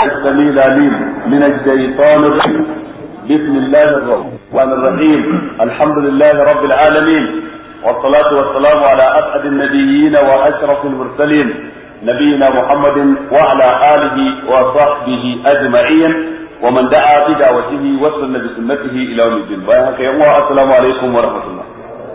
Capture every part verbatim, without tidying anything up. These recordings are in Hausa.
السميع العليم من الشيطان الرجيم. بسم الله الرحمن الرحيم. الحمد لله رب العالمين، والصلاة والسلام على أسعد النبيين وأشرف المرسلين نبينا محمد وعلى آله وصحبه أجمعين ومن دعا بدعوته وسن بسنته إلى يوم الدين. السلام عليكم ورحمة الله.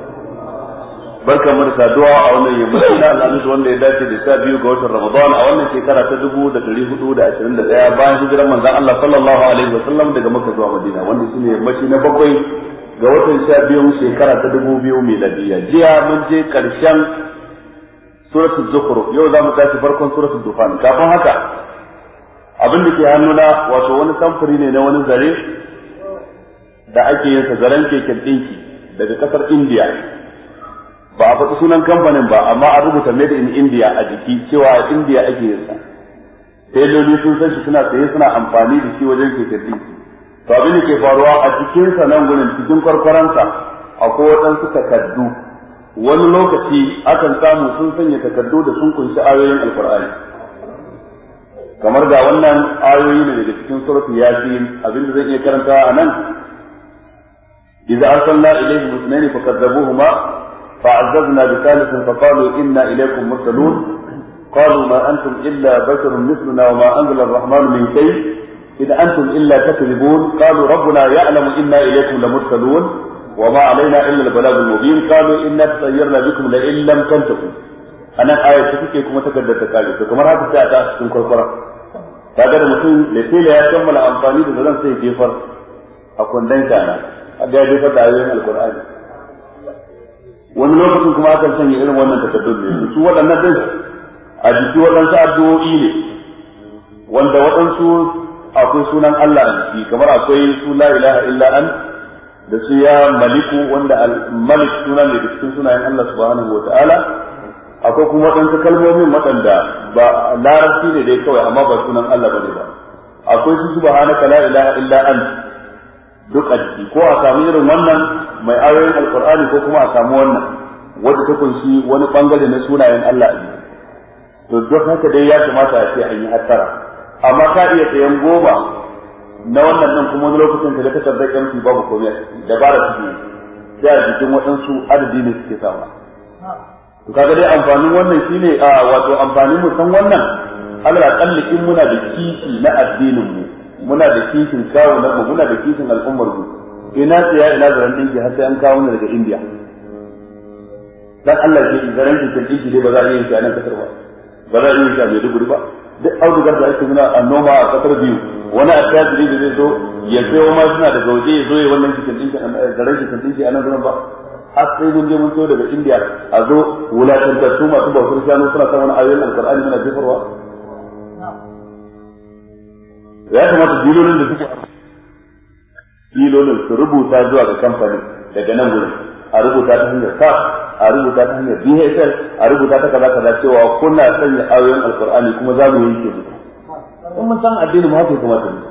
barka mu da saduwa a wannan yammaci na alhamis wanda ya dace da sha biyu ga watan Ramadan a wannan shekara ta dubu da dari hudu da ashirin da ɗaya bayan hijirar manzon Allah sallallahu alaihi wa sallam daga Makka zuwa Madina, wanda shine yammaci na bakwai ga watan sha biyu shekara ta dubu biyu miladiyya. Jiya mun je karshen suratul Zukhruf, yau za mu tashi farkon suratul Dukhan. Kafin haka abin da ke hannuna wato wani samfuri ne na wani zare da ake yin sa zaren keken dinki daga kasar India. Ba a faɗi sunan kamfanin ba, amma an rubuta made in India a jiki cewa a India ake yin sa. Tailoli sun san shi suna saye suna amfani da shi wajen keken dinki. To abin da ke faruwa a cikin sa nan gurin cikin kwarkwaransa akwai waɗansu takardu. Wani lokaci akan samu sun sanya takardu da sun kunshi ayoyin Alkur'ani. Kamar ga wannan ayoyi ne daga cikin suratul Yasin, abin da zan iya karantawa a nan. Idza arsalna ilayhim ithnayn fakadzabuhuma فعززنا بثالث فقالوا إنا إليكم مرسلون قالوا ما أنتم إلا بشر مثلنا وما أنزل الرحمن من شيء إذ أنتم إلا تكذبون قالوا ربنا يعلم إنا إليكم لمرسلون وما علينا إلا البلاغ المبين قالوا إنا تطيرنا بكم لئن لم تنتهوا أنا آية تفكي كما تكدر تكالي فكما هذا ساعة من كرفرة فهذا المسلم لكي لا يكمل أنفاني بذلك سيجيفر أكون دينك أنا أجا جيفر دعوين القرآن. wani lokacin kuma akan sanya irin wannan takardun ne su waɗannan din a jiki waɗansu addu'o'i ne wanda waɗansu akwai sunan Allah a jiki, kamar akwai su la ilaha illa an da su ya maliku wanda al-malik suna ne da cikin sunayen Allah subhanahu wa ta'ala. Akwai kuma waɗansu kalmomin waɗanda ba larabci ne dai kawai amma ba sunan Allah bane ba. Akwai su subhanaka la ilaha illa an duk a jiki, ko a samu irin wannan mai ayoyin alkur'ani ko kuma a samu wannan wanda ta kunshi wani bangare na sunayen Allah ne. To duk haka dai ya kamata a ce an yi hattara, amma ka iya sayan goma na wannan din kuma wani lokacin da ka tabbata kamshi babu komai dabara take da jikin waɗansu adadi ne suke samu. To kaga dai amfanin wannan shine a wato amfanin mu san wannan Allah kalli in muna da kishi na addinin mu, muna da kishin kawo na mu, muna da kishin al'ummar mu. Ina tsaya ina zaren dinki har sai an kawo ni daga India. Dan Allah ke zaren dinki dai ba za a yi shi a nan kasar ba, ba za a yi shi a Maiduguri ba. Duk audugar da ake nuna a noma a kasar biyu, wani attajiri da zai zo ya sayo ma suna daga waje ya zo ya wannan cikin dinki zaren cikin dinki a nan gurin ba. Har sai mun je mun so daga India a zo wulatantar su masu bautar shanu suna kan wani ayoyin Alkur'ani suna jefarwa. Ya kamata dilolin da suke filolin su rubuta zuwa ga kamfani daga nan gurin, a rubuta ta hanyar sa, a rubuta ta hanyar D H L, a rubuta ta kaza kaza cewa kuna sanya ayoyin Alkur'ani kuma za mu yanke muku. In mun san addinin mu haka ya kamata mu.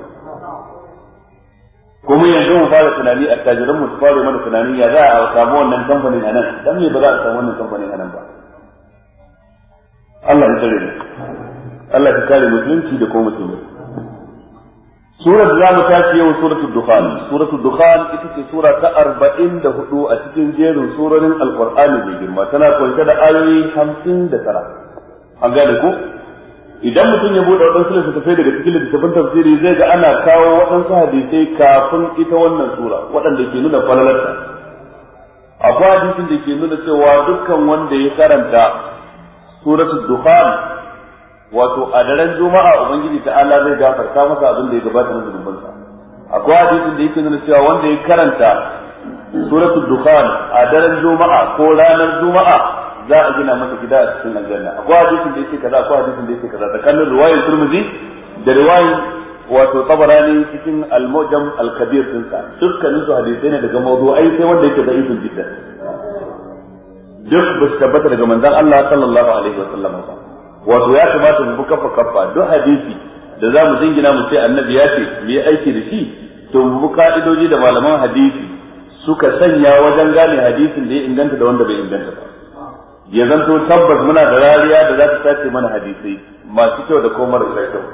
Kuma yanzu mu fara tunani, a tajiran mu su fara mana tunani ya za a samu wannan kamfanin a nan, dan me ba za a samu wannan kamfanin a nan ba. Allah ya tsare mu. Allah ya kare mutunci da kuma mutunci. Surar da za mu tashi yau suratul Dukhan. Suratul Dukhan ita ce sura ta arba'in da hudu a cikin jerin surorin Alƙur'ani mai girma. Tana kunshe da ayoyi hamsin da tara. An gane ko? Idan mutum ya buɗe waɗansu littattafai daga cikin littattafan tafsiri zai ga ana kawo waɗansu hadisai kafin ita wannan sura waɗanda ke nuna falalarta. Akwai hadisin da ke nuna cewa dukkan wanda ya karanta suratul Dukhan wato a daren juma'a ubangiji ta'ala zai gafarta masa abin da ya gabata na zunubansa. Akwai hadisin da yake nuna cewa wanda ya karanta suratul Dukhan a daren juma'a ko ranar juma'a za a gina masa gida a cikin aljanna. Akwai hadisin da yake kaza, akwai hadisin da yake kaza, tsakanin riwayar Tirmidhi da riwayar wato Tabarani cikin al-Mu'jam al-Kabir dinsa, dukkanin su hadisai ne daga mawdu'ai sai wanda yake da'ifun jiddan. Duk ba su tabbata daga manzon Allah sallallahu alaihi wa sallam ba. Wato ya kamata mu kafa kafa duk hadisi da zamu jingina mu ce annabi ya ce mu yi aiki da shi, to mu ka'idoji da malaman hadisi suka sanya wajen gane hadisin da ya inganta da wanda bai inganta ba. Ya zanto tabbas muna da rariya da za ta tace mana hadisai masu kyau da kuma marasa kyau.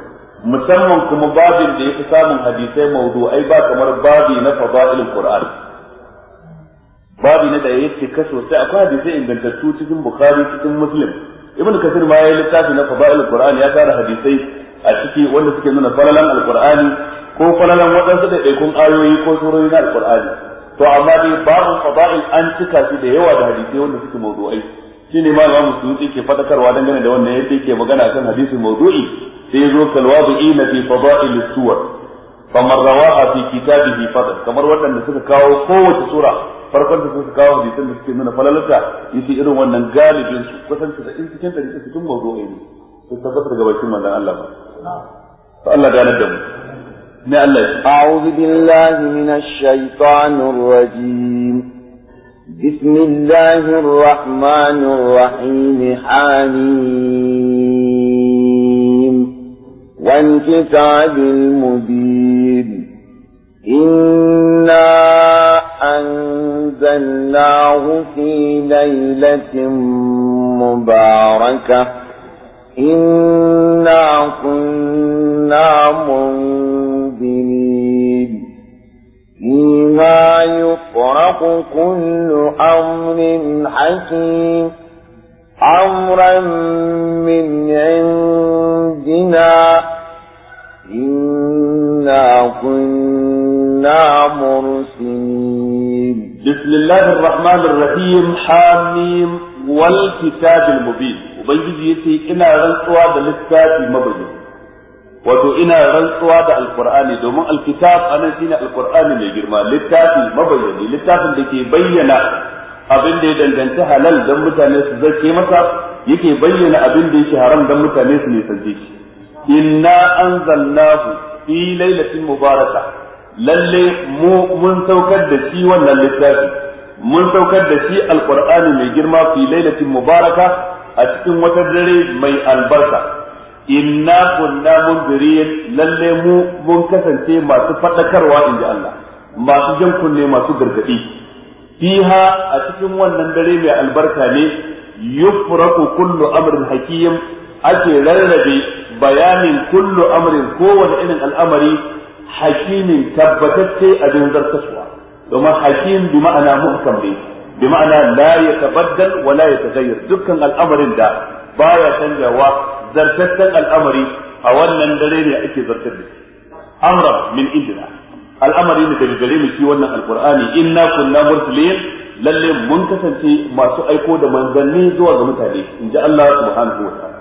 musamman kuma babin da yafi samun hadisai mawdu'ai ba kamar babi na fadailul qur'an, babi na da yake kaso sai akwai hadisai ingantattu cikin bukhari cikin muslim. ibn kasir ma yayi littafi na fadailul qur'an, ya tara hadisai a ciki wanda suke nuna falalan alqur'ani ko falalan wadansu da ɗaikun ayoyi ko surori na alqur'ani. to amma dai babin fadail an cika shi da yawa da hadisai wanda suke mawdu'ai. shine ma Imam Suyuti ke fadakarwa dangane da wannan yadda yake magana kan hadisi mawdu'i sai zo kalwabi'ina fi fadail as-suwar faman rawaha fi kitabihi fadl, kamar wadanda suka kawo kowace sura farkon da suka kawo hadisin da suke nuna falalata yace irin wannan galibin su kusan da in cikin da cikin mawdu'i ne to tabbatar ga bakin manzon Allah ba. to Allah ya yarda mu ne. Allah a'udhu billahi minash shaitanir rajim. bismillahir rahmanir rahim. hamim wal kitabil mubin inna anzalnahu fi laylatin mubarakah inna kunna munzirin fiha yufraqu kullu amrin hakim amran min indina inna kunna mursilin. bismillahir rahmanir rahim. hamim wal kitabil mubin. ubangiji yace ina rantsuwa da littafi mabayyani, wato ina rantsuwa da alqur'ani, domin alkitab anan shine alqur'ani mai girma, littafi mabayyani, littafin da ke bayyana abin da ya danganci halal dan mutane su zake masa, yake bayyana abin da yake haram dan mutane su nisance shi. inna anzalnahu fi lailatin mubaraka, lalle mu mun saukar da shi wannan littafi, mun saukar da shi alqur'ani mai girma fi lailatin mubaraka a cikin wata dare mai albarka. inna kunna munzirin, lalle mu mun kasance masu fadakarwa inji Allah, masu jan kunne, masu gargadi. fiha a cikin wannan dare mai albarka ne yufraku kullu amrin hakim, ake rarrabe bayanin kullu amrin kowane irin al'amari hakimin tabbatacce abin zartaswa, domin hakim bi ma'ana muhkam ne, bi ma'ana la yatabaddal wa la yataghayyar, dukkan al'amarin da baya canjawa zartaccen al'amari a wannan dare ne ake zartar da shi. amra min indina, al'amari ne daga gare mu shi wannan alqur'ani. inna kunna mursalin, lalle mun kasance masu aiko da manzanni zuwa ga mutane, inji Allah subhanahu wa ta'ala.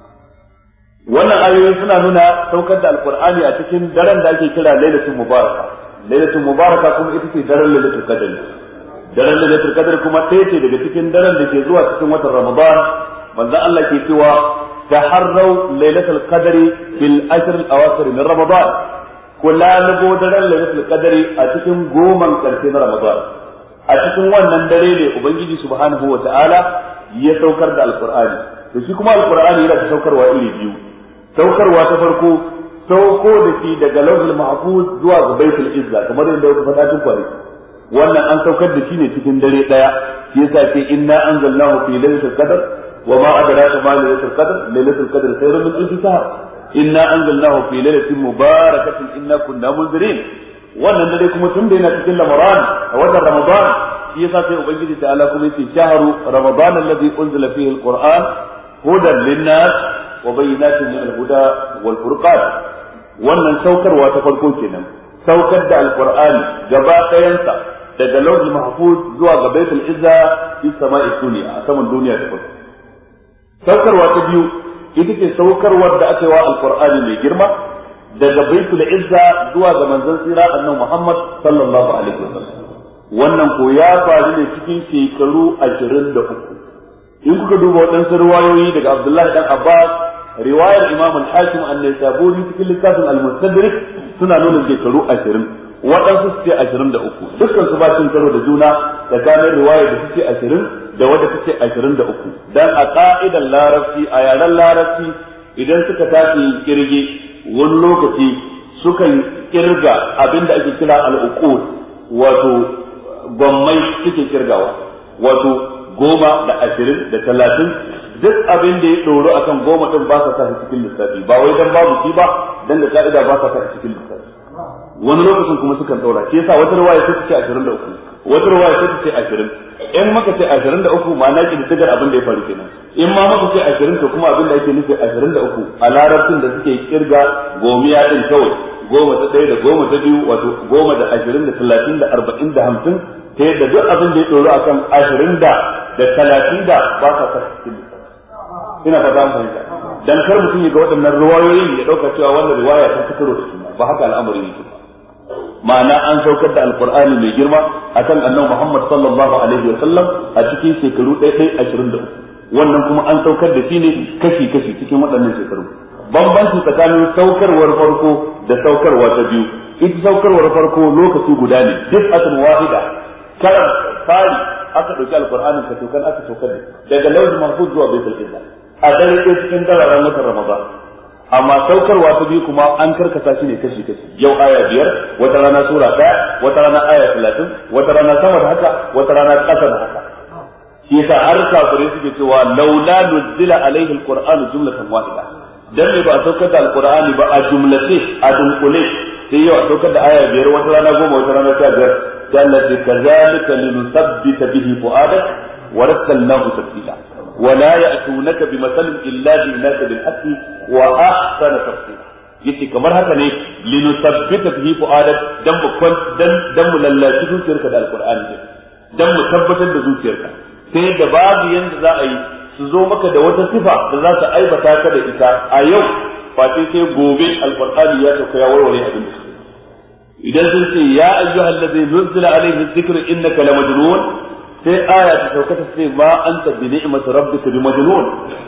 wannan ayoyi suna nuna saukar da alqur'ani a cikin daren da ake kira lailatul mubaraka. lailatul mubaraka kuma ita ce daren lailatul qadr. daren lailatul qadr kuma ɗaya ce daga cikin daren da ke zuwa cikin watan ramadan. manzo Allah ke cewa taharraw lailatul qadri fil ashr al awakhir min ramadan, kula lugo daren lailatul qadri a cikin goman karshe na ramadan. a cikin wannan dare ne ubangiji subhanahu wa ta'ala ya saukar da alqur'ani. to shi kuma alqur'ani yana da saukarwa iri biyu. saukarwa ta farko sauko da shi daga lauhul mahfuz zuwa ga baitul izza, kamar yadda kuka faɗa tun kwanaki. wannan an saukar da shi ne cikin dare daya, shi yasa ce inna anzalnahu fi lailatul qadr wa ma adraka ma lailatul qadr lailatul qadr khairun min alf shahr inna anzalnahu fi lailatin mubarakatin inna kunna munzirin. wannan dare kuma tun da yana cikin lamaran a watan ramadan, shi yasa sai ubangiji ta'ala kuma yace shahru ramadan alladhi unzila fihi alquran hudan linnas wa bayyinatin min alhuda wal furqan. wannan saukarwa ta farko kenan, saukar da alqur'ani gaba ɗayansa daga lawhul mahfuz zuwa ga baitul izza fi sama'i dunya, a saman duniya ta farko. saukarwa ta biyu ita ce saukarwar da aka yi wa alqur'ani mai girma daga baitul izza zuwa ga manzon tsira annabi Muhammad sallallahu alaihi wasallam. wannan ko ya faru ne cikin shekaru ashirin da uku. in kuka duba waɗansu riwayoyi daga Abdullahi dan Abbas, riwayar Imam al-Hakim an-Naisaburi cikin littafin al-Mustadrak suna nuna shekaru ashirin, waɗansu su ce ashirin da uku. dukkan su ba cin karo da juna tsakanin riwaya da suke ashirin da wadda suke ashirin da uku. dan a ka'idan larabci, a yaren larabci, idan suka tashi kirge wani lokaci sukan kirga abinda ake kira al-uqud, wato gwammai suke kirgawa, wato goma da ashirin da talatin duk abin da ya doro akan goma din ba sa sa cikin lissafi ba wai dan babu shi ba dan da ka'ida ba sa sa cikin lissafi wani lokacin kuma sukan daura shi yasa wata riwaya ta ce ashirin da uku wata riwaya ta ce ashirin in maka ce ashirin da uku ma'ana ki da abin da ya faru kenan in ma maka ce ashirin to kuma abin da ake nufi ashirin da uku a larabcin da suke kirga gomiya din kawai goma ta ɗaya da goma ta biyu wato goma da ashirin da talatin da arba'in da hamsin ta yadda duk abin da ya tsoro akan ashirin da da talatin da ba sa sa cikin lissafi ina fata an fahimta dan kar mutum ya ga waɗannan riwayoyin ya ɗauka cewa wannan riwaya ta fitaro da suna ba haka al'amari yake ma'ana an saukar da alqur'ani mai girma akan annabi Muhammad sallallahu alaihi wa sallam a cikin shekaru ɗaya ɗaya ashirin da uku wannan kuma an saukar da shi ne kashi kashi cikin waɗannan shekaru bambanci tsakanin saukarwar farko da saukarwa ta biyu ita saukarwar farko lokaci guda ne duk asan wahida karan fari aka dauki alqur'anin ka tokan aka saukar da daga lawhul mahfuz zuwa baitul izza a dare ɗaya cikin dararen watan ramadan amma saukarwa ta biyu kuma an karkasa shi ne kashi kashi yau aya biyar wata rana sura ɗaya wata rana aya talatin wata rana sama da haka wata rana ƙasa da haka shi yasa har kafirai suke cewa laula nuzila alaihi alqur'anu jumlatan wahida dan me ba a saukar da alqur'ani ba a jumlace a dunkule sai yau a saukar da aya biyar wata rana goma wata rana sha biyar sai Allah ya kazalika linusabbita bihi fu'adak wa rattalnahu tartila wa la ya'tunaka bimathalin illa ji'naka bil haqqi wa ahsana tafsira yace kamar haka ne linusabbita bihi fu'adak dan mu dan dan mu lallaci zuciyarka da alqur'ani dan mu tabbatar da zuciyarka sai da babu yanda za a yi su zo maka da wata sifa da za ta aibata ka da ita a yau fati sai gobe alqur'ani ya sauka ya warware abin da suke idan sun ce ya ayyuhal ladzi nuzila alayhi dhikru innaka lamajnun sai aya ta sauka ta ce ma anta bi ni'mati rabbika bi majnun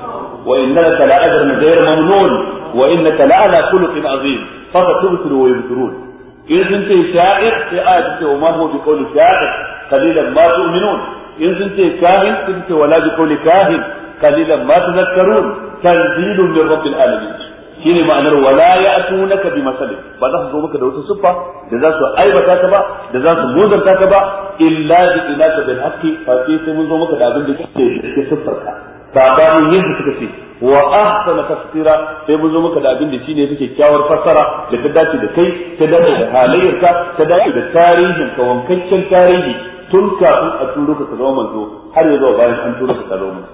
wa innaka la ajrun ghayr mamnun wa innaka la ala khuluqin azim fa tubsiru wa yubsirun in sun ce sha'ir sai aya ta ce wa ma huwa bi qawli sha'ir qalilan ma tu'minun in sun ce kahin sun ce wala bi qawli kahin qalilan ma tadhakkarun tanzilun min rabbil alamin shine ma'anar wala ya'tunaka bi masalin ba za su zo maka da wata siffa da za su aibata ka ba da za su muzanta ka ba illa bi ilaka bil haqqi fa sai mun zo maka da abin da kake da siffar ka sabanin yadda suka ce wa ahsana tafsira sai mun zo maka da abin da shine yake kyawar fassara da ta dace da kai ta dace da halayyarka ta dace da tarihin ka wankakken tarihi tun kafin a turo ka zama manzo har ya zo bayan an turo ka zama manzo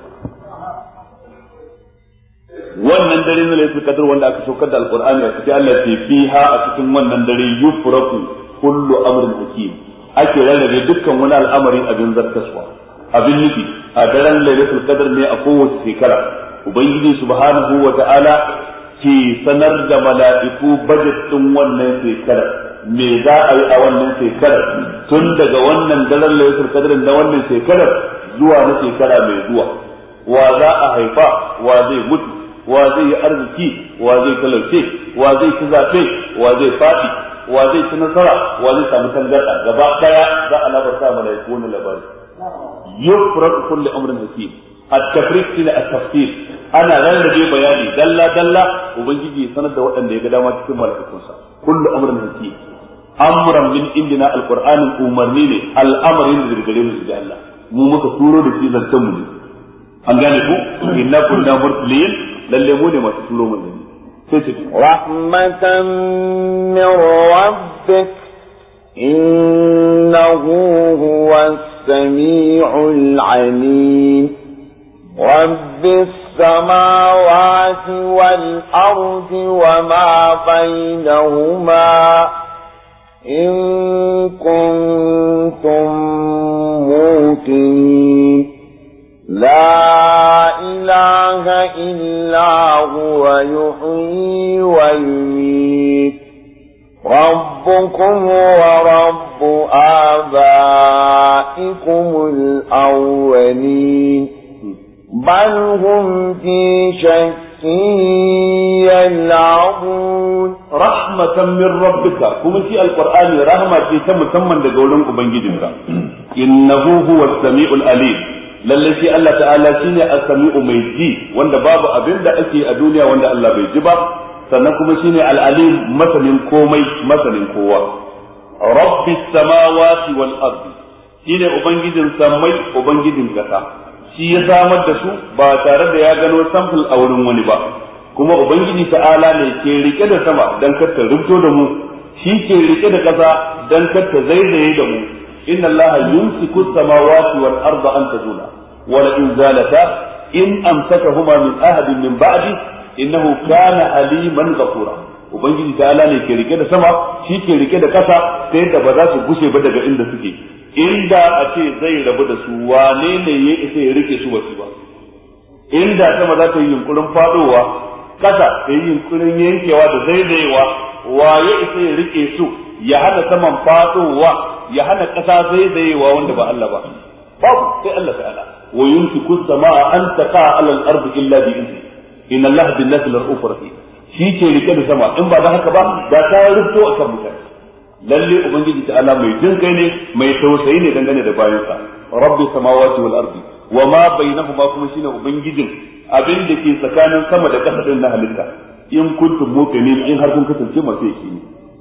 wannan dare ne laifin kadar wanda aka saukar da alqur'ani a cikin Allah ce fiha a cikin wannan dare yufraku kullu amrin hakim ake rarrabe dukkan wani al'amari abin zartaswa abin nufi a daren lailatul qadr ne a kowace shekara ubangiji subhanahu wa ta'ala ke sanar da mala'iku budget din wannan shekara me za a yi a wannan shekarar tun daga wannan daren lailatul qadr na wannan shekarar zuwa na shekara mai zuwa wa za a haifa wa zai mutu wa zai yi arziki wa zai talauce wa zai ci zafe wa zai fadi wa zai ci nasara wa zai samu tangarda gaba daya za a labarta malaiku wannan labari yufraq kullu amrin hakim at-tafriq ila at-tafsir ana rarrabe bayani dalla dalla ubangiji ya sanar da waɗanda ya ga dama cikin malaikunsa kullu amrin hakim amran min indina al-qur'anin umarni ne al'amarin da gare mu da Allah mu muka turo da shi zantan mu ne an gane ku inna kunna mursalin lalle mu ne masu turo mu ne sai ce rahmatan min rabbik innahu huwas samiul alim rabbis samawati wal ardi wama bainahuma in kuntum muqinin لا إله إلا هو يحيي ويميت ربكم ورب آبائكم الأولين بل هم في شك يلعبون رحمة من ربك كما في القرآن رحمة تم تمن دقولون أبنجدك إنه هو السميع الأليم lalle shi Allah ta'ala shine as-sami'u mai ji wanda babu abin da ake a duniya wanda Allah bai ji ba sannan kuma shine al-alim masanin komai masanin kowa rabbis samawati wal ardi shine ubangijin samai ubangijin kasa shi ya samar da su ba tare da ya gano sample a wurin wani ba, kuma ubangiji ta'ala ne ke rike da sama dan kar ta rubto da mu, shi ke rike da ƙasa dan kar ta zaizaye da mu. inna allaha yumsiku as-samawati wal arda an tazula wa la in zalata in amsakahuma min ahadin min ba'di innahu kana aliman ghafura. ubangiji ta'ala ne ke rike da sama, shi ke rike da ƙasa ta yadda ba za su gushe ba daga inda suke. inda a ce zai rabu da su, wane ne ya isa ya rike su wasu ba? inda sama za ta yi yunkurin fadowa, kasa ta yi yunkurin yankewa da zaizayewa, waye isa ya rike su ya hana saman fadowa, ya hana kasa zaizayewa wanda ba Allah ba? babu, sai Allah ta'ala. wa yumsiku as-samaa an taqa 'ala al-ardi illa bi idhni inna Allaha bin-nasi la-ra'ufur rahim. shi ke rike da sama, in ba da haka ba da ta rufto akan mutane. lalle ubangiji ta'ala mai jin kai ne, mai tausayi ne dangane da bayansa. rabbi samawati wal ardi wa ma bainahuma, kuma shine ubangijin abin da ke tsakanin sama da ƙasa din na halitta. in kuntum muqinin, in har kun kasance masu yaqini.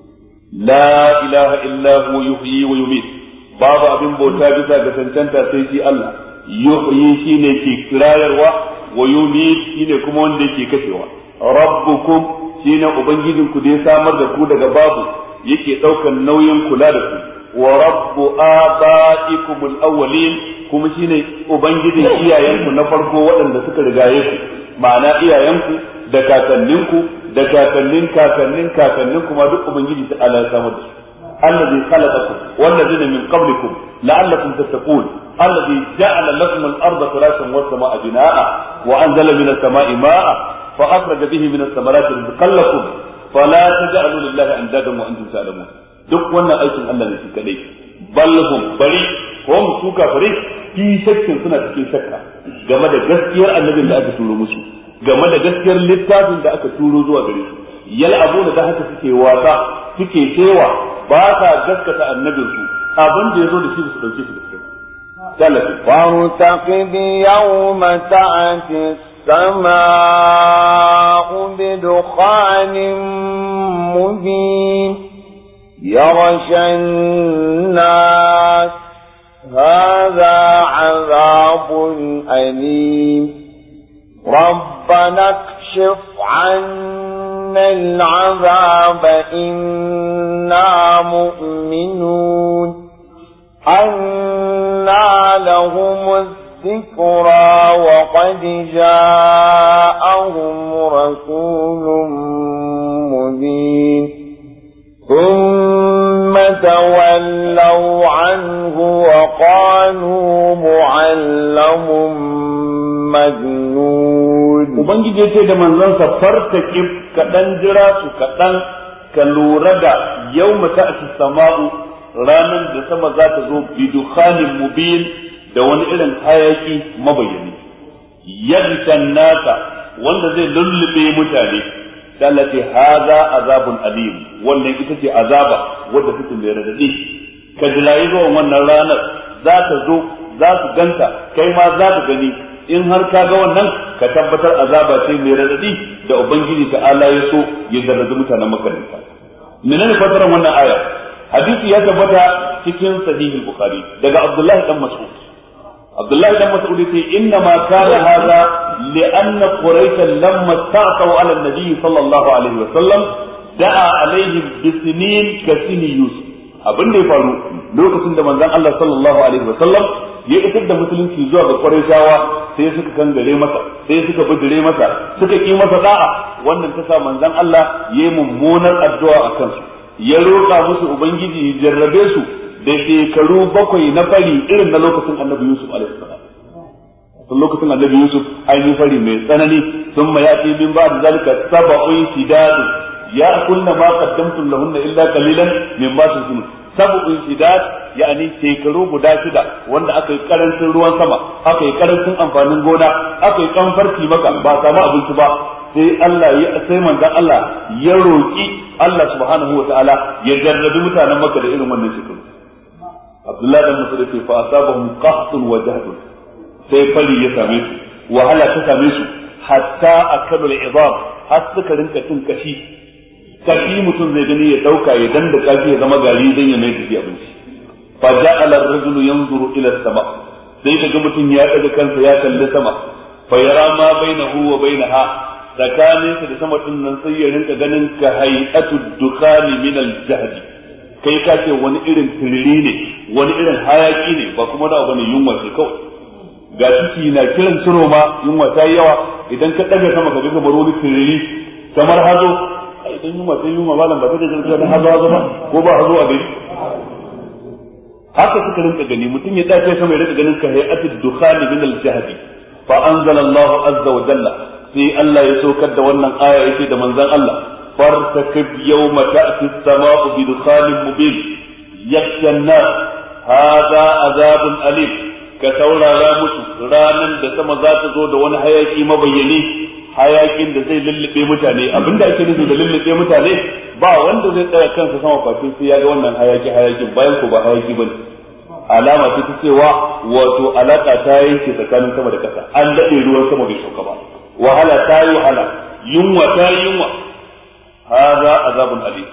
la ilaha illa huwa yuhyi wa yumiit, babu abin bauta bisa ga tantanta sai shi Allah. yuhyi shine ke kirayarwa, wa yumiit shine kuma wanda yake kashewa. rabbukum shine ubangijinku da ya samar da ku daga babu, yake daukan nauyin kula da ku. wa rabbu abaikum al-awwalin, kuma shine ubangijin iyayenku na farko waɗanda suka rigaye ku, ma'ana iyayenku da kakanninku da kakannin kakannin kakanninku ma duk ubangiji ta Allah ya samar da su. allazi khalaqakum wallazina min qablikum la'allakum tattaqun allazi ja'ala lakum al-ardha firashan was samaa'a binaa'a wa anzala minas samaa'i maa'a fa akhraja bihi minas thamarati rizqan lakum fala taj'alu lillahi andadan wa antum ta'lamun. duk wannan aikin Allah ne shi kadai. balhum bari hum su kafiri fi shakkin, suna cikin shakka game da gaskiyar annabin da aka turo musu, game da gaskiyar littafin da aka turo zuwa gare su. yal'abuna da haka suke wasa, suke cewa ba sa gaskata annabin su, abin da yazo da shi su dauke shi gaskiya. فارتقب يوم تأتي السماء بدخان مبين يغشى الناس هذا عذاب أليم ربنا اكشف عنا العذاب إنا مؤمنون أنى لهم الذكرى وقد جاءهم رسول مبين ثم تولوا عنه وقالوا معلم مجنون. ubangiji yace da manzonsa fartakib kadan jira su kadan ka lura da yawma ta'ti sama'u, ranan da sama za ta zo bi dukhanin mubin, da wani irin hayaki mabayyani, yadda nasa wanda zai lullube mutane. Sallati haza azabun alim, wannan ita ce azaba wadda take mai radadi. ka jirayi zuwan wannan ranar za ta zo, za su ganta, kai ma za ka gani. in har ka ga wannan, ka tabbatar azaba ce mai radadi da ubangiji ta Allah ya so ya zarrazi mutanen makaranta. menene fasaran wannan aya? hadisi ya tabbata cikin sahih bukhari daga Abdullah dan Mas'ud. Abdullah dan Mas'ud yace inna ma kana hadha li'anna quraish lamma ta'tu 'ala an-nabi sallallahu alaihi wa sallam da'a alaihim bisinin kasini yusuf. abin da ya faru lokacin da manzon Allah sallallahu alaihi wa sallam ya isar da musulunci zuwa ga quraishawa, sai suka kangare masa, sai suka bijire masa, suka ki masa da'a. wannan ta sa manzon Allah yayi mummunar addu'a akan su, ya roƙa musu ubangiji ya jarrabe su da shekaru bakwai na fari irin na lokacin annabi Yusuf alaihi salam. tun lokacin annabi Yusuf ainihin fari mai tsanani, sun ma yati min ba da zalika sab'un shidad ya kunna ma qaddamtum lahunna illa qalilan mimma tuzun. sab'un shidad yani shekaru guda shida wanda aka yi karancin ruwan sama, aka yi karancin amfanin gona, aka yi kamfarki maka ba samu abinci ba, sai Allah ya sai manzon Allah ya roki Allah subhanahu wataala ya jarrabi mutanen Makka da irin wannan shekaru. Abdullah dan Mas'ud ce fa asabahum qahtun wa jahdun, sai fari ya same su, wahala ta same su, hatta akalu al-idab, har suka rinka cin kashi. kashi mutum zai gani ya dauka ya danda kashi ya zama gari dan ya mai da abinci. fa ja'ala ar-rajulu yanzuru ila as-sama', sai kaga mutum ya daga kansa ya kalli sama fa yara ma bainahu wa bainaha tsakaninsa da sama din nan sai ya rinka ganin ka hay'atu dukhani min al-jahdi kai ka ce wani irin tiriri ne wani irin hayaki ne ba kuma da bane yunwa ce kawai ga ciki na kiran ciro ma yunwa ta yawa idan ka daga sama ka ga kamar wani tiriri kamar hazo idan yunwa ta yunwa malam ba ta da zarga da hazo hazo ba ko ba hazo a gari haka suka rinka gani mutum ya dace sama ya rinka ganin ka hay'atu dukhani min al-jahdi fa anzala Allah azza wa jalla sai Allah ya saukar da wannan aya yake da manzon Allah fartakib yawma ta'ti as-sama'u bi dukhanin mubin yakhsha an-nas hadha azabun alim ka taurara musu ranan da sama za ta zo da wani hayaki mabayyani hayakin da zai lullube mutane abinda ake nufi da lullube mutane ba wanda zai tsaya kansa sama fatin sai ya ga wannan hayaki hayakin bayan ko ba hayaki bane alama ce ta cewa wato alaka ta yanke tsakanin sama da kasa an dade ruwan sama bai sauka ba wahala ta yi wahala yunwa ta yi yunwa hada azabun alim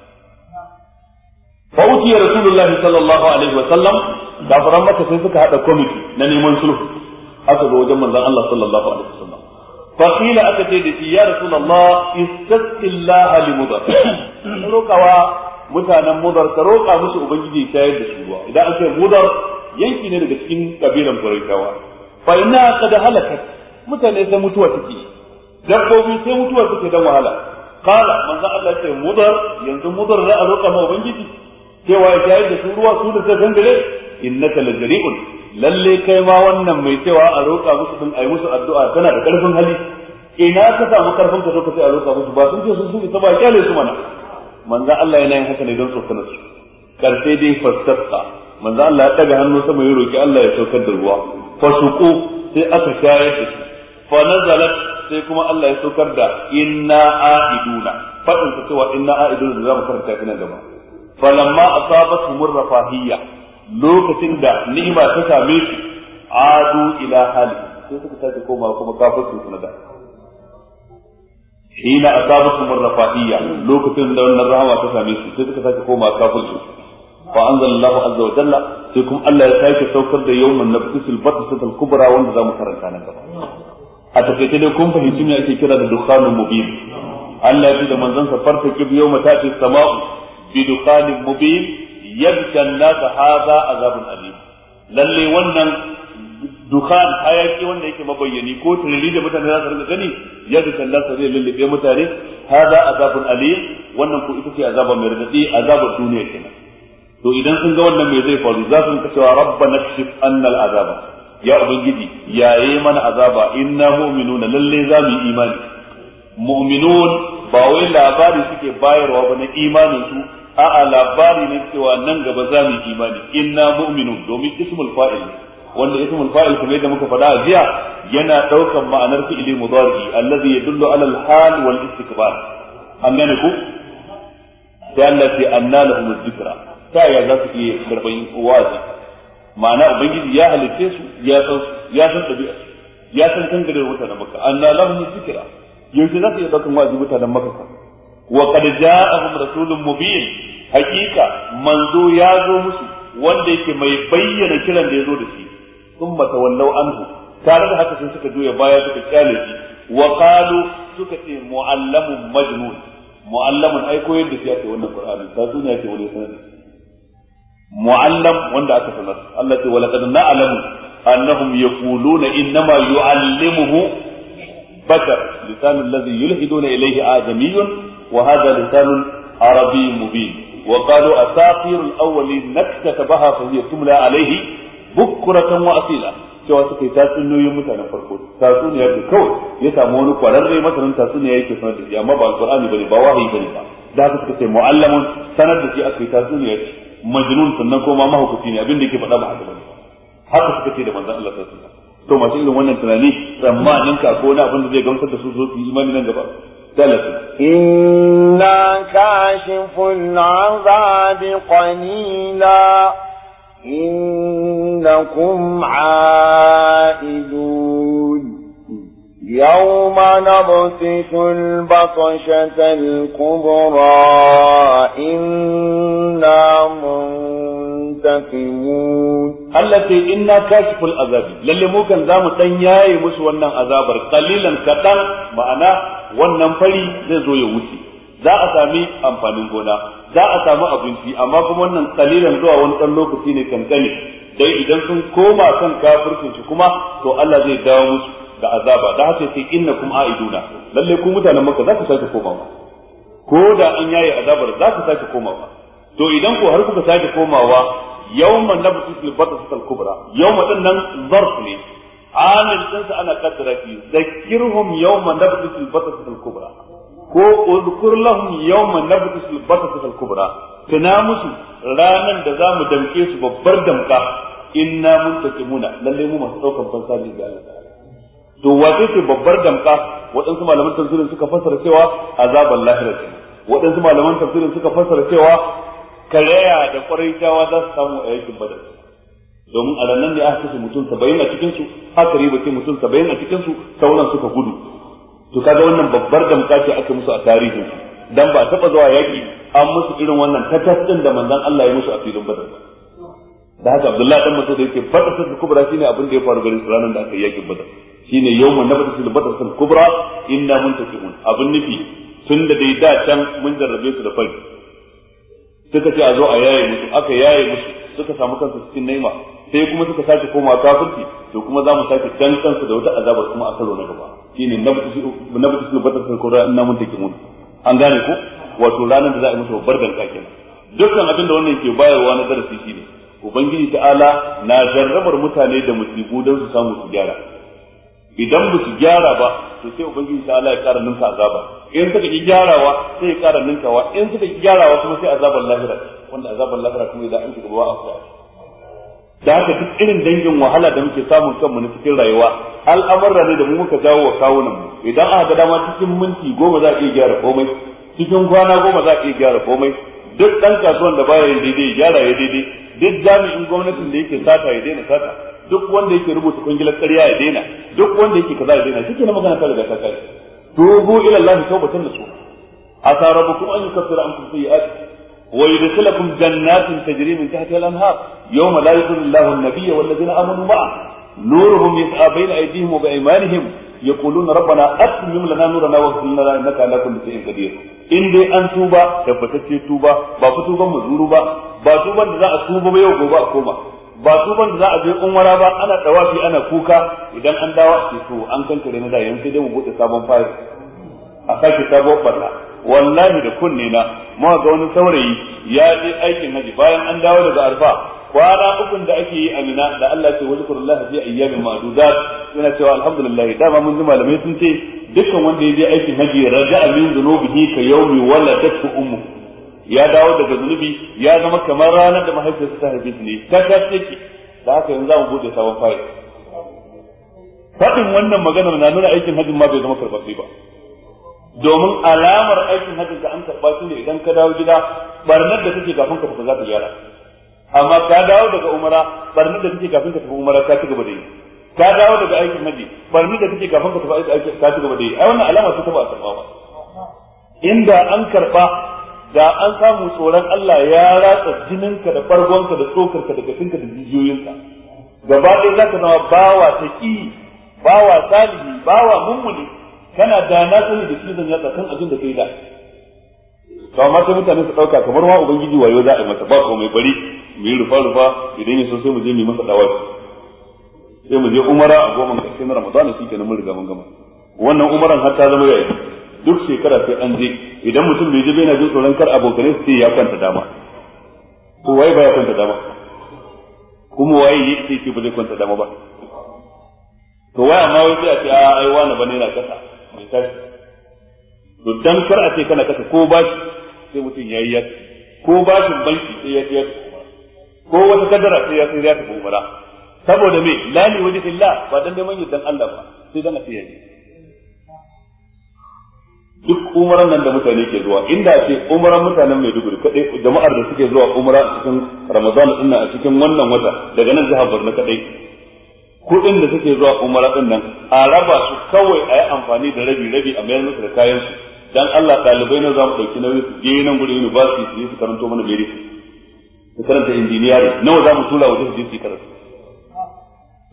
fa utiya rasulullah sallallahu alaihi wa sallam kafiran maka sai suka hada committee na neman sulhu aka zo wajen manzon Allah sallallahu alaihi wa sallam fa qila aka ce da shi ya rasulullah istaqillaha li mudar rokawa mutanen mudar ka roka musu ubangiji shayar da su ruwa idan aka mudar yanki ne daga cikin kabilan quraishawa fa inna qad halakat mutane sai mutuwa take dabbobi sai mutuwa take dan wahala qala manzo Allah ya ce mudar yanzu mudar za a roƙa ma ubangiji cewa ya shayar da su ruwa su da sai gangare innaka lajri'un lalle kai ma wannan mai cewa a roƙa musu din ayi musu addu'a tana da karfin hali ina ka samu karfin ka zo ka sai a roƙa musu ba sun ce sun su ta ba kyale su mana manzo Allah yana yin haka ne don tsokanar su karfe dai fastasqa manzo Allah ya daga hannu sama ya roki Allah ya saukar da ruwa fasuqu sai aka shayar da su fa nazalat sai kuma Allah ya saukar da inna aiduna fadin ta cewa inna aiduna da zamu karanta kina gaba falamma asabatuhum rafahiyya lokacin da ni'ima ta same su adu ila hali sai suka tafi koma kuma kafirsu su da hina asabatuhum rafahiyya lokacin da wannan rahama ta same su sai suka tafi koma kafirsu fa anzalallahu azza wa jalla sai kuma Allah ya sake saukar da yawmun nafsil batsatul kubra wanda zamu karanta nan gaba a takaice dai kun fahimci me ake kira da dukhanun mubin Allah ya ce da manzon sa farta kib yawma ta'ti as-sama'u bi dukhanin mubin yabka an-nas hadha azabun alim lalle wannan dukhan hayaki wanda yake mabayyani ko tunani da mutane za su rinka gani yabka an-nas zai lullube mutane hadha azabun alim wannan ko ita ce azaba mai radadi azabar duniya kenan to idan sun ga wannan me zai faru za su rinka cewa rabbana kashif anna al-azaba ya ubangiji yaye mana azaba inna mu'minuna lalle za mu yi imani mu'minun ba wai labari suke bayarwa ba na imanin su a'a labari ne cewa nan gaba za mu yi imani inna mu'minun domin ismul fa'il wanda ismul fa'il kuma yadda muka faɗa a jiya yana daukan ma'anar fi'ili mudari allazi yadullu ala al-hal wal istiqbal an gane ku sai Allah ya anna lahum dhikra ta ya za su iya karban wazi ma'ana ubangiji ya halitte su ya san ya san tabi'a ya san kangare mutanen makka anna lahum dhikra yaushe za su iya daukan wazi mutanen makka wa qad ja'ahum rasulun mubin hakika manzo ya zo musu wanda yake mai bayyana kiran da ya zo da shi thumma tawallaw anhu tare da haka sun suka juya baya suka kyale shi wa qalu suka ce mu'allamun majnun mu'allamun ai koyar da shi ake wannan qur'ani ta duniya ce wani sanar mu'allam wanda aka sanar Allah ce walaqad na'lamu annahum yaquluna innama yu'allimuhu bashar lisan alladhi yulhiduna ilayhi ajamiyyun wa hadha lisan arabiy mubin wa qalu asatir al-awwalin naktatabaha fa hiya tumla alayhi bukratan wa asila cewa suka yi tatsuniyoyin mutanen farko tatsuniya da kawai ya samu wani kwararre masanin tatsuniya yake sanar da shi amma ba alqur'ani bane ba wahayi bane ba da haka suka ce mu'allamun sanar da shi aka yi tatsuniya majnun sannan ko ma mahaukaci ne abin da yake faɗa ba haka bane haka suka ce da manzon Allah sallallahu alaihi wasallam to masu irin wannan tunani tsammanin ka ko wani abin da zai gamsar da su zo su yi imani nan gaba dalatu inna kashiful azabi qalila innakum aidun يوم نبطش البطشة الكبرى إنا منتقمون الله Allah ce inna kashiful azabi lalle mu kan zamu dan yaye musu wannan azabar qalilan kadan ma'ana wannan fari zai zo ya wuce za a sami amfanin gona za a samu abinci amma kuma wannan qalilan zuwa wani dan lokaci ne kankane dai idan sun koma kan kafircin su kuma to Allah zai dawo musu da azaba da haka sai innakum aiduna lalle ku mutanen Makka za ku sake komawa ko da an yaye azabar za ku sake komawa to idan ko har kuka sake komawa yawma nabtul batatul kubra yawma dinnan zarf ne amil dinsa ana kaddara fi zakirhum yawma nabtul batatul kubra ko uzkur lahum yawma nabtul batatul kubra kana musu ranan da zamu damke su babbar damka inna muntakimuna lalle mu masu daukan fansa ne ga Allah to wace ce babbar damka waɗansu malaman tafsirin suka fassara cewa azabul lahira waɗansu malaman tafsirin suka fassara cewa karaya da ƙwaraitawa za su samu a yakin badar domin a ranar ne aka kashe mutum saba'in a cikinsu aka riba ce mutum saba'in a cikinsu sauran suka gudu to kaga wannan babbar damka ce aka musu a tarihin su dan ba taɓa zuwa yaki an musu irin wannan tatas din da manzon Allah ya musu a filin badar da haka Abdullahi dan Mas'ud yake fada sa kubra shine abin da ya faru garin ranar da aka yi yakin badar shine yawmun nabtul batatul kubra inna muntakimun abin nufi tun da dai da can mun jarrabe su da fari suka ce a zo a yaye musu aka yaye musu suka samu kansu cikin naima sai kuma suka sake koma kafirci to kuma za mu sake dan kansu da wata azaba kuma a karo na gaba shine nabtu su bata sun kora inna mun take mun an gane ko wato ranar da za a yi musu babbar danka kenan dukkan abin da wannan ke bayarwa na darasi shine ubangiji ta'ala na jarrabar mutane da musibu don su samu su gyara idan ba su gyara ba to sai ubangiji ta'ala ya kara ninka azaba in suka ki gyarawa sai ya kara ninkawa in suka ki gyarawa kuma sai azabar lahira wanda azabar lahira kuma idan an shiga ba a fara da haka duk irin dangin wahala da muke samun kanmu na cikin rayuwa al'amarra ne da mu muka jawo wa kawunan mu idan aka ga dama cikin minti goma za a iya gyara komai cikin kwana goma za a iya gyara komai duk dan kasuwan da baya yin daidai ya gyara ya daidai duk jami'in gwamnatin da yake sata ya daina sata duk wanda yake rubuta kungilar ƙarya ya daina duk wanda yake kaza ya daina shi ke na magana ta daga ta kai tubu ila Allah tawbatan nasuha asa rabbukum an yukaffira ankum sayyi'atikum wa yudkhilukum jannatin tajri min tahtiha al-anhar yawma la yukhzi Allahu an-nabiyya wal ladina amanu ma'a nuruhum yas'a bayna aydihim wa bi'aymanihim yaquluna rabbana atmim lana nurana waghfir lana innaka ala kulli shay'in qadir in dai an tuba tabbatacce tuba ba ku tuban mazuru ba ba tuban da za a tuba ba yau gobe a koma ba tuban da za a je umara ba ana dawafi ana kuka idan an dawo ce to an kankare na da yan sai dai mu bude sabon fayil a sake sabon fata wallahi da kunne na mu ga wani saurayi ya je aikin haji bayan an dawo daga arfa kwana ukun da ake yi amina da Allah ya ce wajkurullah fi ayyamin ma'dudat yana cewa alhamdulillah dama mun ji malamai sun ce dukkan wanda ya je aikin haji raja'a min dhunubihi ka yawmi waladatu ummu ya dawo daga zunubi ya zama kamar ranar da mahaifiyarsa ta haife shi ne ta kace ki da haka yanzu za mu bude sabon fayil fadin wannan magana na nuna aikin hajjin ma bai zama karɓaɓɓe ba domin alamar aikin hajjin ka an karɓa shi ne idan ka dawo gida barnar da take kafin ka fita za ka gyara amma ka dawo daga umara barnar da take kafin ka tafi umara ka ci gaba da yi ka dawo daga aikin hajji barnar da take kafin ka tafi aiki ka ci gaba da yi ai wannan alama ce ta ba a karɓa ba inda an karɓa da an samu tsoron Allah ya ratsa jininka da fargonka da tsokarka da gafinka da jijiyoyinka gaba ɗaya za ka zama bawa ta ƙi bawa salihi bawa mummuni kana da na sani da cizon yatsa kan abin da kai da to amma sai mutane su ɗauka kamar ma ubangiji wayo za a yi masa ba komai bari mu yi rufa rufa idan ya so sai mu je mu yi masa dawaci sai mu je umara a goma ƙarshe na ramadana shi kenan mun riga mun gama wannan umaran har ta zama yayi duk shekara sai an je idan mutum bai je bai na jin tsoron kar abokanai su ce ya kwanta dama to waye baya kwanta dama kuma waye yake ce ba zai kwanta dama ba to waye amma wai sai a ce a ai wani bane na kasa mai tashi to dan kar a ce kana kasa ko bashi sai mutum yayi ya ko bashin banki sai ya ya ko wata kadara sai ya sai ya tafi umara saboda me lali wajhillah ba dan neman yaddan Allah ba sai dan a ce yayi duk umaran nan da mutane ke zuwa inda ce umaran mutanen Maiduguri kadai jama'ar da suke zuwa umara a cikin Ramadan din nan a cikin wannan wata daga nan jihar Borno kadai kudin da suke zuwa umara din nan a raba su kawai a yi amfani da rabi rabi a mayar musu da kayan su dan Allah dalibai na zamu dauki nauyi su je nan gurin university su yi su karanto mana bere su karanta engineering nawa zamu tura wajen su je su karanta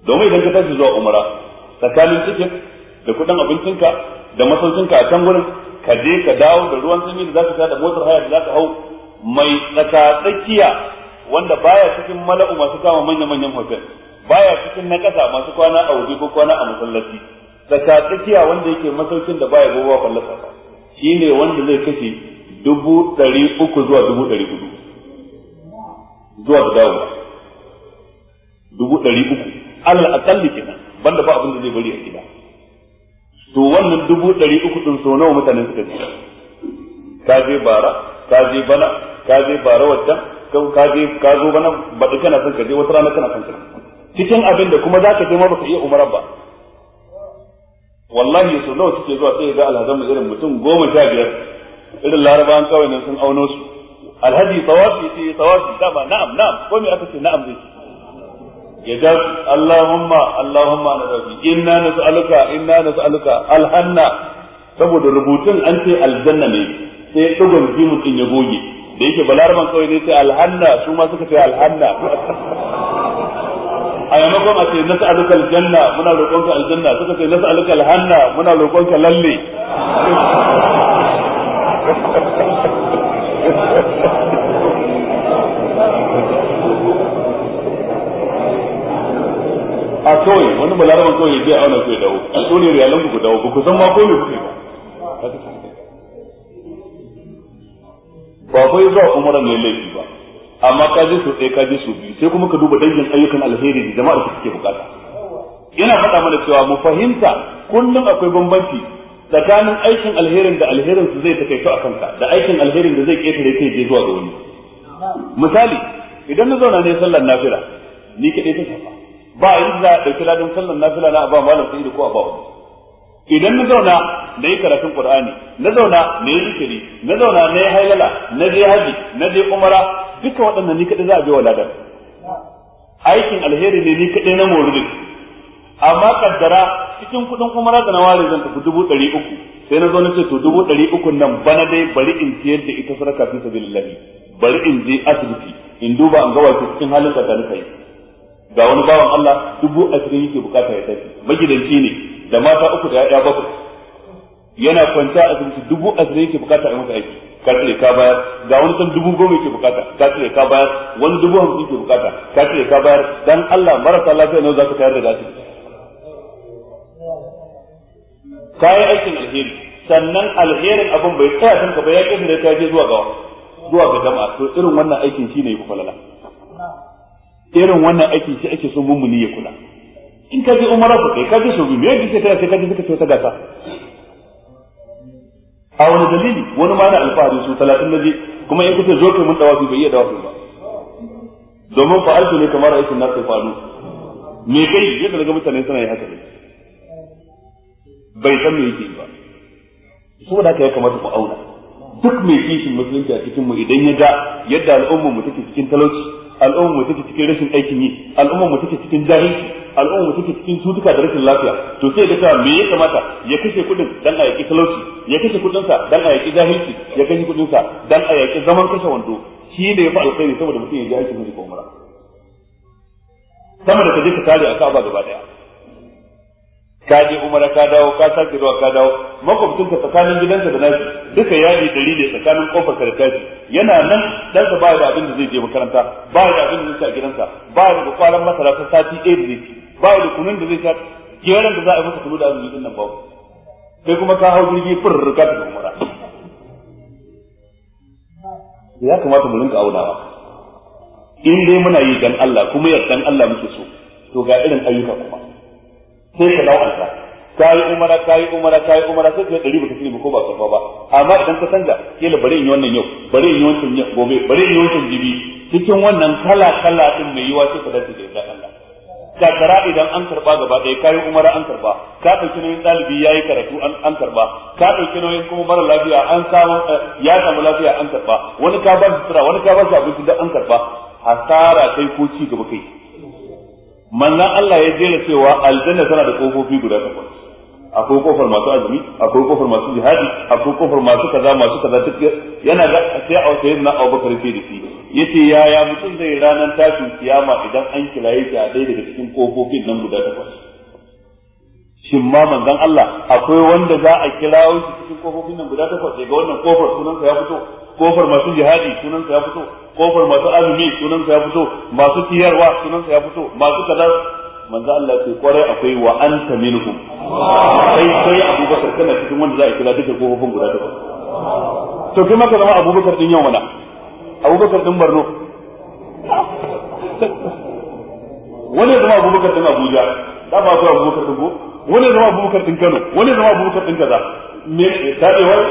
domin idan ka tashi zuwa umara tsakanin cikin da kudin abincinka da masaukinka a can gurin ka je ka dawo da ruwan sanyi da zaka sha da motar haya da zaka hau mai tsaka tsakiya wanda baya cikin mala'u masu kama manya manyan hotel, baya cikin na kasa masu kwana a waje ko kwana a masallaci, tsaka tsakiya wanda yake masaukin da baya gowa fallasa ba shine wanda zai kashe dubu ɗari uku zuwa dubu ɗari hudu zuwa da dawo dubu ɗari uku alal akalli kenan banda ba abin da zai bari a gida. To wannan dubu ɗari uku ɗin so nawa mutanen suka ji? Ka je bara, ka je bana, ka je bara wancan, ka je ka zo bana baɗi kana son ka je wata rana kana son ka. Cikin abin da kuma za ka je ma baka iya umarar ba. Wallahi so nawa suke zuwa sai ga alhazan mu irin mutum goma sha biyar irin larabawan kawai nan sun auno su. Alhaji tawafi ce tawafi dama na'am na'am ko me aka ce na'am zai ya ja Allahumma Allahumma na rabbi inna nas'aluka inna nas'aluka alhanna saboda rubutun an ce aljanna ne sai dogon jimin din ya goge da yake balaraban kawai ne sai alhanna su ma suka ce alhanna a yamakon a ce nas'aluka aljanna muna roƙonka aljanna suka ce nas'aluka alhanna muna roƙonka lalle a kawai wani balaraban kawai zai auna kai dawo a tsone riyalan ku dawo ba ku san ma ko me kuke ba ba kai zuwa umara ne laifi ba amma ka je so ɗaya ka je so biyu sai kuma ka duba dangin ayyukan alheri da jama'ar suke bukata. Ina faɗa mana cewa mu fahimta kullum akwai bambanci tsakanin aikin alherin da alherin su zai takaito a kanka da aikin alherin da zai ketare kai je zuwa ga wani. Misali idan na zauna ne sallar nafila ni kaɗai ta shafa ba yanzu za a ɗauki ladan sallar nafila na ba malam sai ko a ba wani. Idan na zauna na yi karatun Qur'ani na zauna na yi zikiri na zauna na yi hailala na je haji na je umara duka waɗannan ni kaɗai za a je wa ladan. Aikin alheri ne ni kaɗai na maulidi amma kaddara cikin kuɗin umara da na ware zan tafi dubu ɗari uku sai na zo na ce to dubu ɗari uku nan bana dai bari in ciyar da ita sadaka fi sabilillah bari in je asibiti in duba an ga wace cikin halin da ta yi. Ga wani bawan Allah dubu ashirin yake bukata ya tafi magidanci ne da mata uku da ya'ya bakwai yana kwanta a asibiti dubu ashirin yake bukata a masa aiki ka tsire ka bayar ga wani san dubu goma yake bukata ka tsire ka bayar wani dubu hamsin yake bukata ka tsire ka bayar dan Allah marasa lafiya ne za ka tayar da asibiti kayi aikin alheri sannan alherin abin bai tsaya kanka ba ya kin da ta je zuwa ga zuwa ga jama'a to irin wannan aikin shine yafi falala irin wannan aikin shi ake so mummuni ya kula in ka je umara ko kai ka je so biyu yadda sai kai ka je suka ce ta gasa a wani dalili wani ma na alfahari su talatin na je kuma in kace zo kai mun dawafi bai iya dawafi ba domin fa'altu ne kamar aikin na kai faru me kai yadda daga mutane suna yi haka ne bai san me yake ba saboda haka ya kamata mu auna duk mai kishin musulunci a cikin mu idan ya ga yadda al'ummar mu take cikin talauci al'ummar mu take cikin rashin aikin yi al'ummar mu take cikin jahilci al'ummar mu take cikin cutuka da rashin lafiya to sai ga cewa me ya kamata ya kashe kudin dan a yaki talauci ya kashe kudin sa dan a yaki jahilci ya kashe kudin sa dan a yaki zaman kashe wando shi ne yafi alkhairi saboda mutum ya ji aikin da umara sama da kaje ka tare a Ka'aba gaba daya ka je umara ka dawo ka sake zuwa ka dawo makwabcinka tsakanin gidansa da nashi duka yadi dari ne tsakanin kofar ka da tashi yana nan dan sa baya da abin da zai je makaranta baya da abin da zai ci a gidansa baya da kwalan masara ta sati ɗaya da zai ci baya da kunun da zai sha geran da za a yi masa kunu da azumi din nan babu sai kuma ka hau jirgi furruka da umara ya kamata mu rinka aunawa in dai muna yi dan Allah kuma yardan Allah muke so to ga irin ayyuka kuma sai ka dawo alka kai umara kai umara kai umara sai ka dari baka sani ko ba karba ba amma idan ka canza kila bare in yi wannan yau bare in yi wannan yau gobe bare in yi wannan jibi cikin wannan kala kala din mai yiwa sai ka dace da Allah ka kara idan an karba gaba ɗaya kai umara an karba ka dauki nauyin dalibi yayi karatu an an karba ka dauki nauyin kuma mara lafiya an samu ya samu lafiya an karba wani ka ba sutura wani ka ba abinci da an karba hasara kai ko ci gaba kai manzon Allah ya jera cewa aljanna tana da kofofi guda takwas akwai kofar masu azumi, akwai kofar masu jihadi, akwai kofar masu kaza masu kaza duk yana da sai a sai na Abubakar sai da shi yace yaya mutum zai ranar tashin kiyama idan an kiraye shi a ɗaya daga cikin kofofin nan guda takwas. Shin ma manzon Allah akwai wanda za a kirawo shi cikin kofofin nan guda takwas daga wannan kofar sunansa ya fito, kofar masu jihadi sunansa ya fito, kofar masu azumi sunansa ya fito, masu tiyarwa sunansa ya fito, masu kaza manzo Allah sai kwarai akwai wa anta minhum sai sai Abubakar kana cikin wanda za a kira duka kofofin guda takwas. To kai maka zama Abubakar din yau mana Abubakar din Borno wani zama Abubakar din Abuja da ba ku Abubakar din go wani zama Abubakar din Kano wani zama Abubakar din kaza me dadewar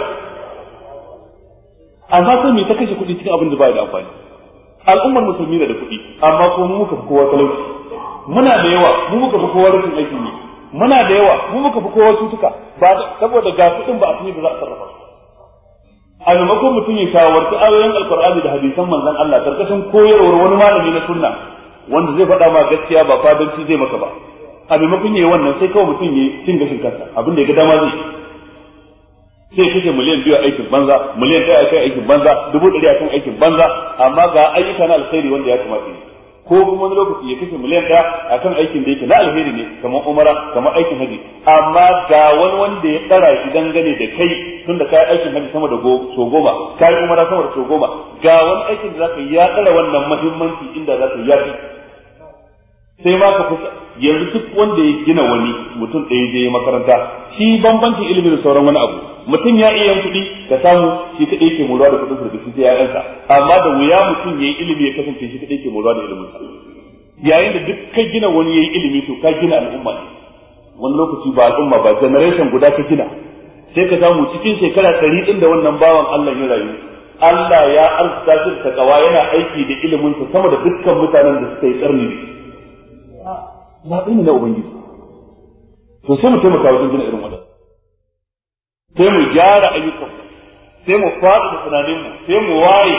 amma sai me ta kashe kuɗi cikin abin da ba da amfani. Al'ummar musulmi da kuɗi amma ko mu muka fi kowa talauci, muna da yawa mu muka fi kowa rashin aiki ne, muna da yawa mu muka fi kowa cutuka ba saboda ga kuɗin ba a sani da za a sarrafa su. A maimakon mutum ya shawarci ayoyin alkur'ani da hadisan manzon Allah karkashin koyarwar wani malami na sunna wanda zai faɗa ma gaskiya ba fadanci zai maka ba, a maimakon yayi wannan sai kawai mutum ya cin gashin kansa abin da ya ga dama zai sai kashe miliyan biyu a aikin banza, miliyan ɗaya a kai aikin banza, dubu ɗari a kan aikin banza, amma ga ayyuka na alkhairi wanda ya kamata yi. Ko kuma wani lokaci ya kashe miliyan ɗaya a kan aikin da yake na alheri ne kamar umara kamar aikin haji, amma ga wani wanda ya ɗara shi dangane da kai tun da kayi aikin haji sama da so goma, kayi umara sama da so goma, ga wani aikin da za ka yi ya ɗara wannan muhimmanci inda za ka yi yafi. Sai ma ka kusa yanzu duk wanda ya gina wani mutum ɗaya je makaranta shi bambancin ilimi da sauran wani abu. Mutum ya iya kuɗi ka samu shi kaɗai ke moruwa da kuɗin da shi sai ya ɗansa, amma da wuya mutum ya yi ilimi ya kasance shi kaɗai ke moruwa da ilimin sa. Yayin da duk ka gina wani ya yi ilimi to ka gina al'umma ne. Wani lokaci ba al'umma ba generation guda ka gina. Sai ka samu cikin shekara ɗari ɗin da wannan bawan Allah ya rayu. Allah ya arzuta shi da takawa yana aiki da ilimin sa sama da dukkan mutanen da suka yi ƙarni ne. Zaɓi ne na Ubangiji. To sai mu taimaka wajen gina irin wannan. Sai mu gyara ayyukan, sai mu faɗi da tunaninmu, sai mu waye,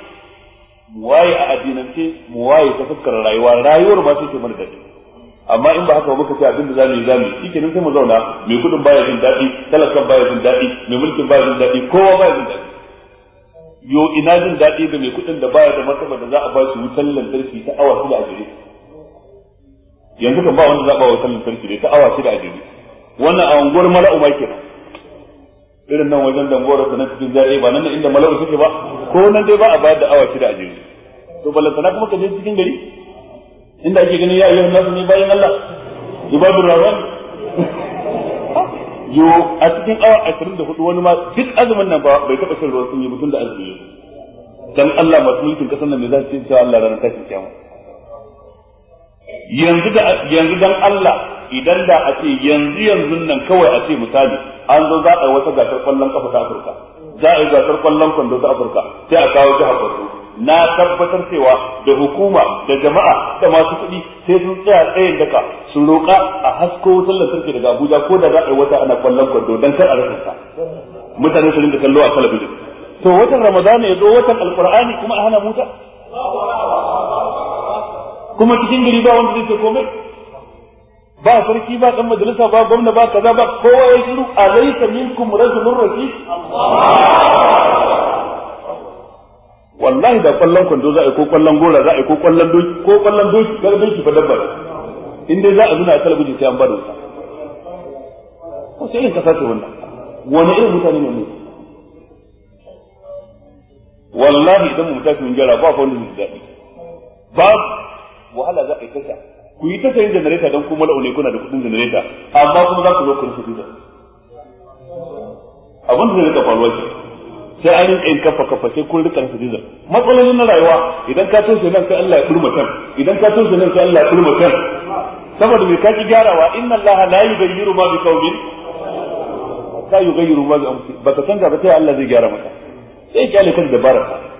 mu waye a addinance, mu waye ta fuskar rayuwa, rayuwar ba sai ke mana daɗi. Amma in ba haka ba muka ce abin da za mu yi za mu yi, shi kenan sai mu zauna, mai kuɗin baya jin daɗi, talakan baya jin daɗi, mai mulkin baya jin daɗi, kowa baya jin daɗi. Yo ina jin daɗi ga mai kuɗin da baya da martaba da za a ba shi wutar lantarki ta awa shida a jere. Yanzu kan ba wanda za a ba wutar lantarki ne ta awa shida a jere. Wannan a unguwar mala'u ma kenan. Irin nan wajen dangora da nan cikin jari'a ba nan inda mala'u suke ba, ko nan dai ba a bayar da awa shida a jere. To ballantana kuma ka je cikin gari inda ake ganin ya ayyuhan nasu ne bayan Allah ibadur rahman yo a cikin awa ashirin da hudu wani ma duk azumin nan ba bai taba shan ruwan sun yi mutum da azumi dan Allah masu mulkin kasan nan me za su ce cewa Allah ranar tashin kiyama yanzu da yanzu dan Allah idan da a ce yanzu yanzu nan kawai a ce misali an zo za a yi wata gasar kwallon kafa ta Afirka, za a yi gasar kwallon kwando ta Afirka, sai a kawo jihar Borno. Na tabbatar cewa da hukuma da jama'a da masu kuɗi sai sun tsaya tsayin daka su roƙa a hasko wutar lantarki daga Abuja ko da za a yi wata ana kwallon kwando don kar a rasa ta. Mutane su rinka kallo a talabijin. To watan Ramadana ya zo watan Alƙur'ani kuma a hana muta? Kuma cikin gari ba wanda zai ce komai? Ba sarki ba dan majalisa ba gwamna ba kaza ba kowa ya shiru alaysa minkum rajulun rashid. Wallahi da kwallon kwando za a yi ko kwallon gora za a yi ko kwallon doki ko kwallon doki ga doki fa dabbar in dai za a zuna a talabijin sai an bada wuta. Ko sai in kasa ce wannan wani irin mutane ne mu? Wallahi idan mu tafi mun gyara ba fa wanda zai daɗi ba wahala za a yi tasha ku yi ta sayin janareta don kuma la'une kuna da kudin janareta amma kuma za ku zo ku rufe biza abin da zai rika faruwa ce sai an rinka yin kafa kafa sai kun rika rufe biza matsalolin na rayuwa idan ka toshe nan sai Allah ya burma kan idan ka toshe nan sai Allah ya burma kan saboda me ka ki gyarawa inna Allah la yughayyiru ma bi qaumin ka yughayyiru ma bi anfusihim baka canza ba sai Allah zai gyara maka sai ya kyale kan dabara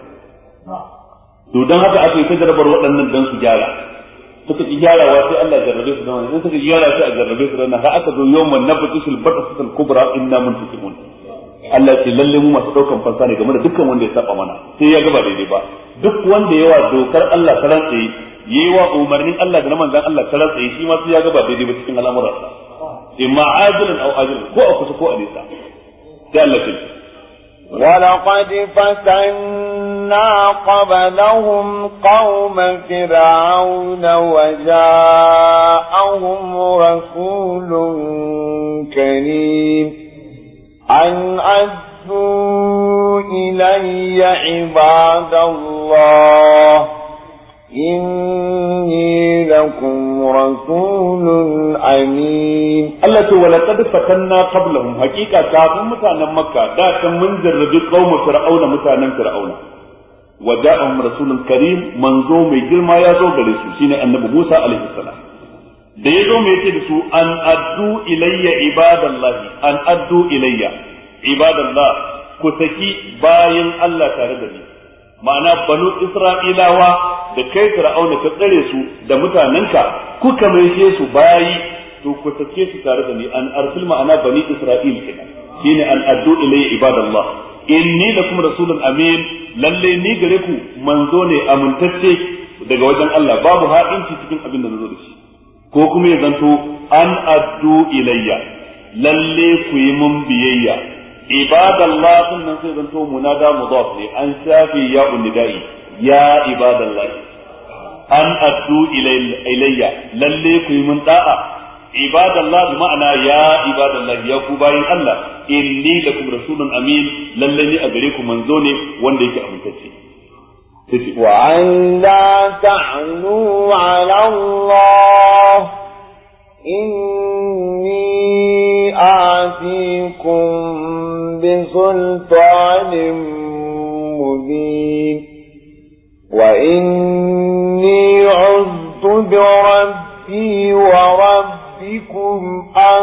to dan haka aka yi ta jarabar waɗannan dan su gyara suka ki gyarawa sai Allah jarrabe su da wannan in suka gyara sai a jarrabe su da wannan har aka zo yawman nabtisul batasul kubra inna muntakimun Allah ce lalle mu masu daukan fansa ne game da dukkan wanda ya saba mana sai ya gaba daidai ba duk wanda yawa dokar Allah ta rantsaye yayi wa umarnin Allah da na manzon Allah ta rantsaye shi ma sai ya gaba daidai ba cikin al'amuransa imma ajilan aw ajilan ko a kusa ko a nesa sai Allah ya ولقد فتنا قبلهم قوم فرعون وجاءهم رسول كريم أن أدوا إلي عباد الله إني لكم رسول أمين. الله تعالى ولقد فتنا قبلهم حقيقة كافر متانا مكة ذاك منذر بقوم فرعون متانا فرعون وجاءهم رسول كريم منزو مي جرما يا زو gare su shine annabi Musa alaihi salam da yazo me yake da su an addu ilayya ibadallahi an addu ilayya ibadallah ku saki bayin Allah tare da ni ma'ana banu isra'ilawa da kai fir'auna ka tsare su da mutanenka kuka maishe su bayi to ku sake su tare da ni an arsil ma'ana bani isra'il kenan shine an addu ilayya ibadallah inni lakum rasulun amin lalle ni gare ku manzo ne amintacce daga wajen Allah babu ha'inci cikin abin da nazo da shi ko kuma ya zanto an addu ilayya lalle ku yi mun biyayya ibadallah sunan sai zanto munada mudaf ne an shafi ya unidai ya ibadallah an addu ilayya lalle ku yi mun da'a ibadallah bi ma'ana ya ibadallah ya ku bayin Allah inni lakum rasulun amin lalle ni a gare ku manzo ne wanda yake amintacce wa an la ta'nu 'ala Allah inni atikum bi sultanin mubin wa inni 'udtu bi rabbi wa rabbikum an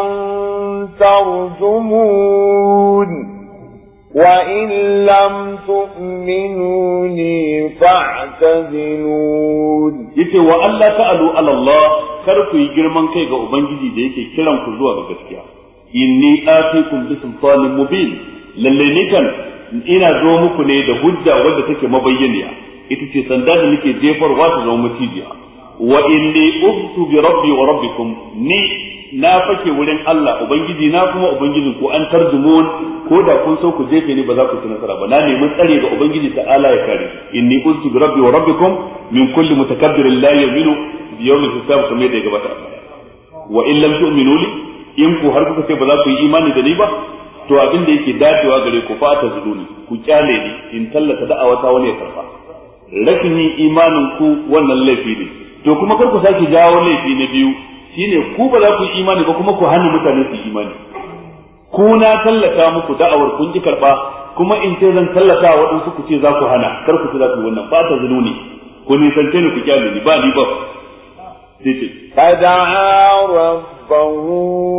tarjumun وَإِن لَّمْ تُؤْمِنُوا لِي فَاعْتَزِلُونِ yace wa Allah ta'alu ala Allah kar ku yi girman kai ga ubangiji da yake kiran ku zuwa ga gaskiya inni atikum bi sultanin mubin lalle ni kan ina zo muku ne da hujja wadda take mabayyaniya ita ce sanda da nake jefarwa ta zama mutijiya wa inni ubtu bi rabbi wa rabbikum ni na fake wurin Allah ubangiji na kuma ubangijin ku an tarjumun ko da kun so ku jefe ni ba za ku ci nasara ba na nemi tsare ga ubangiji ta'ala ya kare inni ustu bi rabbi wa rabbikum min kulli mutakabbirin la yu'minu bi yawmil hisab kamar da ya gabata wa in lam tu'minu li in ku har kuka ce ba za ku yi imani da ni ba to abin da yake dacewa gare ku fa ta zuluni ku kyale ni in tallata da'awata wani ya karba rashin yin imanin ku wannan laifi ne to kuma kar ku sake jawo laifi na biyu shine ku ba za ku yi imani ba kuma ku hana mutane su yi imani ku na tallata muku da'awar kun ji karba kuma in ce zan tallata wa wadansu ku ce za ku hana kar ku ce za ku yi wannan ba ta zuluni ku nisance ni ku kyale ni ba ni ba sai ce fada'a rabbahu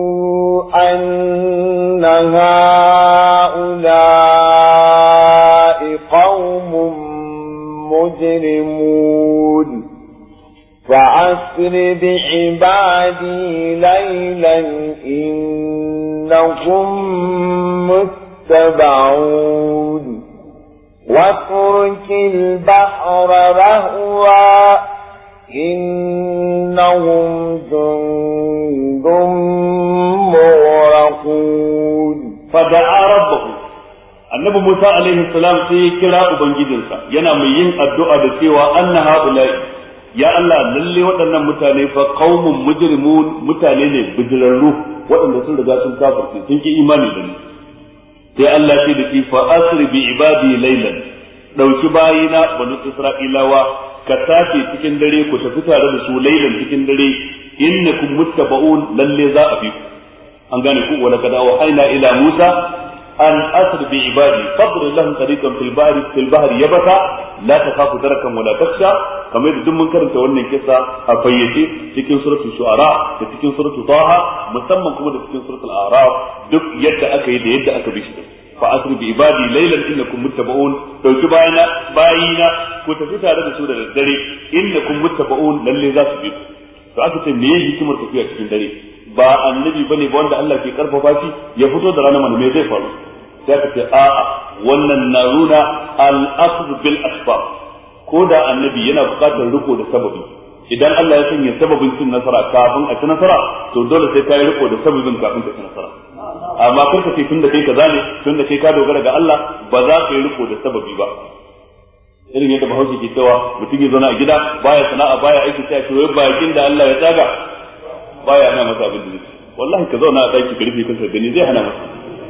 anna ha'ula'i qaumun mujrimun فأسر بعبادي ليلا إنكم متبعون واترك البحر رهوا إنهم جند مغرقون فدعا ربه annabi Musa alaihi salam sai ya kira ubangijinsa yana mai yin addu'a da cewa anna haula'i ya Allah lalle waɗannan mutane fa qaumun mujrimun mutane ne bijirarru waɗanda sun riga sun kafirce sun ki imani da ni sai Allah ce da shi fa asri bi ibadi laylan dauki bayina banu isra'ilawa ka tafi cikin dare ku tafi tare da su laylan cikin dare innakum muttaba'un lalle za a bi an gane ku wala kada wa aina ila Musa an asri bi ibadi fadr lahum tariqan fil bahri fil bahri yabata la takhafu darakan wala takhsha kamar da duk mun karanta wannan kissa a fayyace cikin suratul shu'ara da cikin suratul taha musamman kuma da cikin suratul a'raf duk yadda aka yi da yadda aka bi shi fa asri bi ibadi laylan innakum muttaba'un dauki bayina bayina ku tafi tare da su da daddare innakum muttaba'un lalle za su bi to aka ce me yake hikimar tafiya cikin dare ba annabi bane ba wanda Allah ke karfafa shi ya fito da ranar mana me zai faru sai aka ce a'a wannan na nuna al-akhdh bil asbab ko da annabi yana buƙatar riko da sababi idan Allah ya sanya sababin cin nasara kafin a ci nasara to dole sai ka yi riko da sababin kafin ka ci nasara amma kar ka ce tunda kai kaza ne tunda kai ka dogara ga Allah ba za ka yi riko da sababi ba irin yadda Bahaushe ke cewa mutum ya zauna a gida baya sana'a baya aiki sai ya ce wai bakin da Allah ya tsaga baya ana masa abin da zai wallahi ka zauna a daki ka rufe kanka gani zai hana masa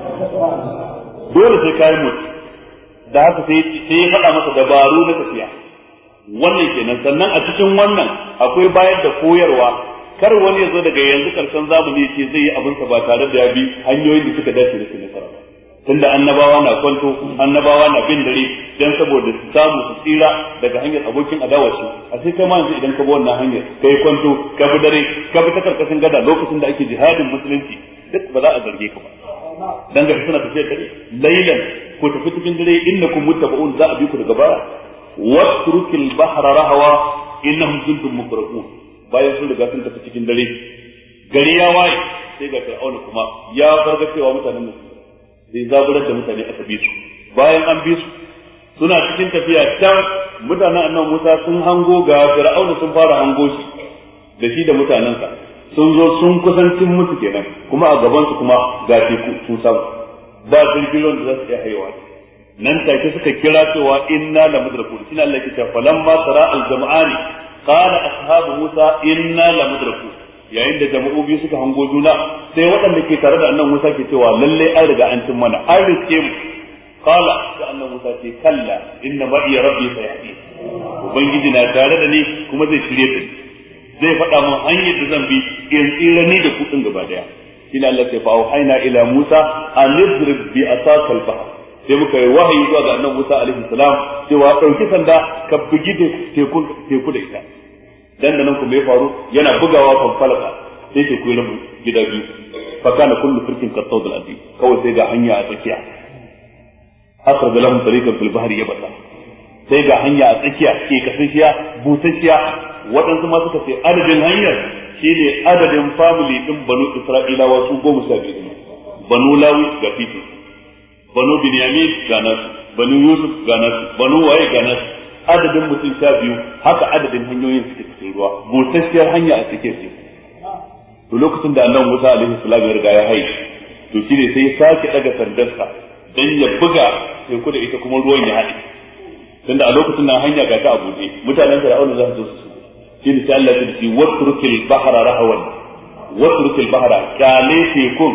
dole sai ka yi mutu da haka sai sai ya faɗa masa dabaru na tafiya wannan kenan sannan a cikin wannan akwai bayar da koyarwa kar wani ya zo daga yanzu karshen zamani ce zai yi abinsa ba tare da ya bi hanyoyin da suka dace da su nasara tunda annabawa na kwanto annabawa na bin dare dan saboda su samu su tsira daga hanyar abokin adawarsu a sai kai ma yanzu idan ka bi wannan hanyar kai kwanto ka bi dare ka bi ta karkashin gada lokacin da ake jihadin musulunci duk ba za a zarge ka ba dan ga suna tafiya dare lailan ko tafi cikin dare innakum muttaba'un za a bi ku daga baya watrukil bahra rahwa innahum jundun mukraqun bayan sun riga sun tafi cikin dare gari ya waye sai ga Fir'auna kuma ya farga cewa mutanen nan sai zaburar da mutane aka bi su bayan an bi su suna cikin tafiya can mutanen annabi Musa sun hango ga Fir'auna sun fara hango shi da shi da mutanensa sun zo sun kusancin musu kenan kuma a gaban su kuma ga teku sun samu ba jirgin da za su iya haihuwa nan take suka kira cewa inna la mudrakun shine Allah yake cewa falamma tara al-jam'ani qala ashabu Musa inna la mudrakun yayin da jama'u biyu suka hango juna sai waɗanda ke tare da annabi Musa ke cewa lalle an riga an cin mana an riske mu qala sai annabi Musa ce kalla inna ma iya rabbi sayahdi ubangiji na tare da ni kuma zai shirye da ni zai faɗa mun hanyar da zan bi in tsira ni da kuɗin gaba daya shine Allah ya fa auhayna ila Musa an idrib bi asakal bahr sai muka yi wahayi zuwa ga annabi Musa alaihi salam cewa dauki sanda ka bugi teku teku da ita dan nan kuma ya faru yana bugawa kan falaka sai teku ya rabu gida biyu fa kana kullu firkin qattawd al-adi kawai sai ga hanya a tsakiya akar da lahum tariqan fil bahri yabasa sai ga hanya a tsakiya ke kasashiya busasshiya waɗansu ma suka ce adadin hanyar shine adadin family din banu Isra'ilawa su goma sha biyu banu Lawi ga fitu banu Binyamin ga nasu banu Yusuf ga nasu banu waye ga nasu adadin mutum sha biyu haka adadin hanyoyin suke cikin ruwa busasshiyar hanya a cikin su to lokacin da annabi Musa alaihi salam ya riga ya haye to shine sai ya sake daga sandarsa dan ya buga sai ku da ita kuma ruwan ya haɗe tunda a lokacin nan hanya ga ta a buɗe mutanen Fir'auna za su zo su shine sai Allah ya ce watrukil bahra rahwan watrukil bahra kale tekun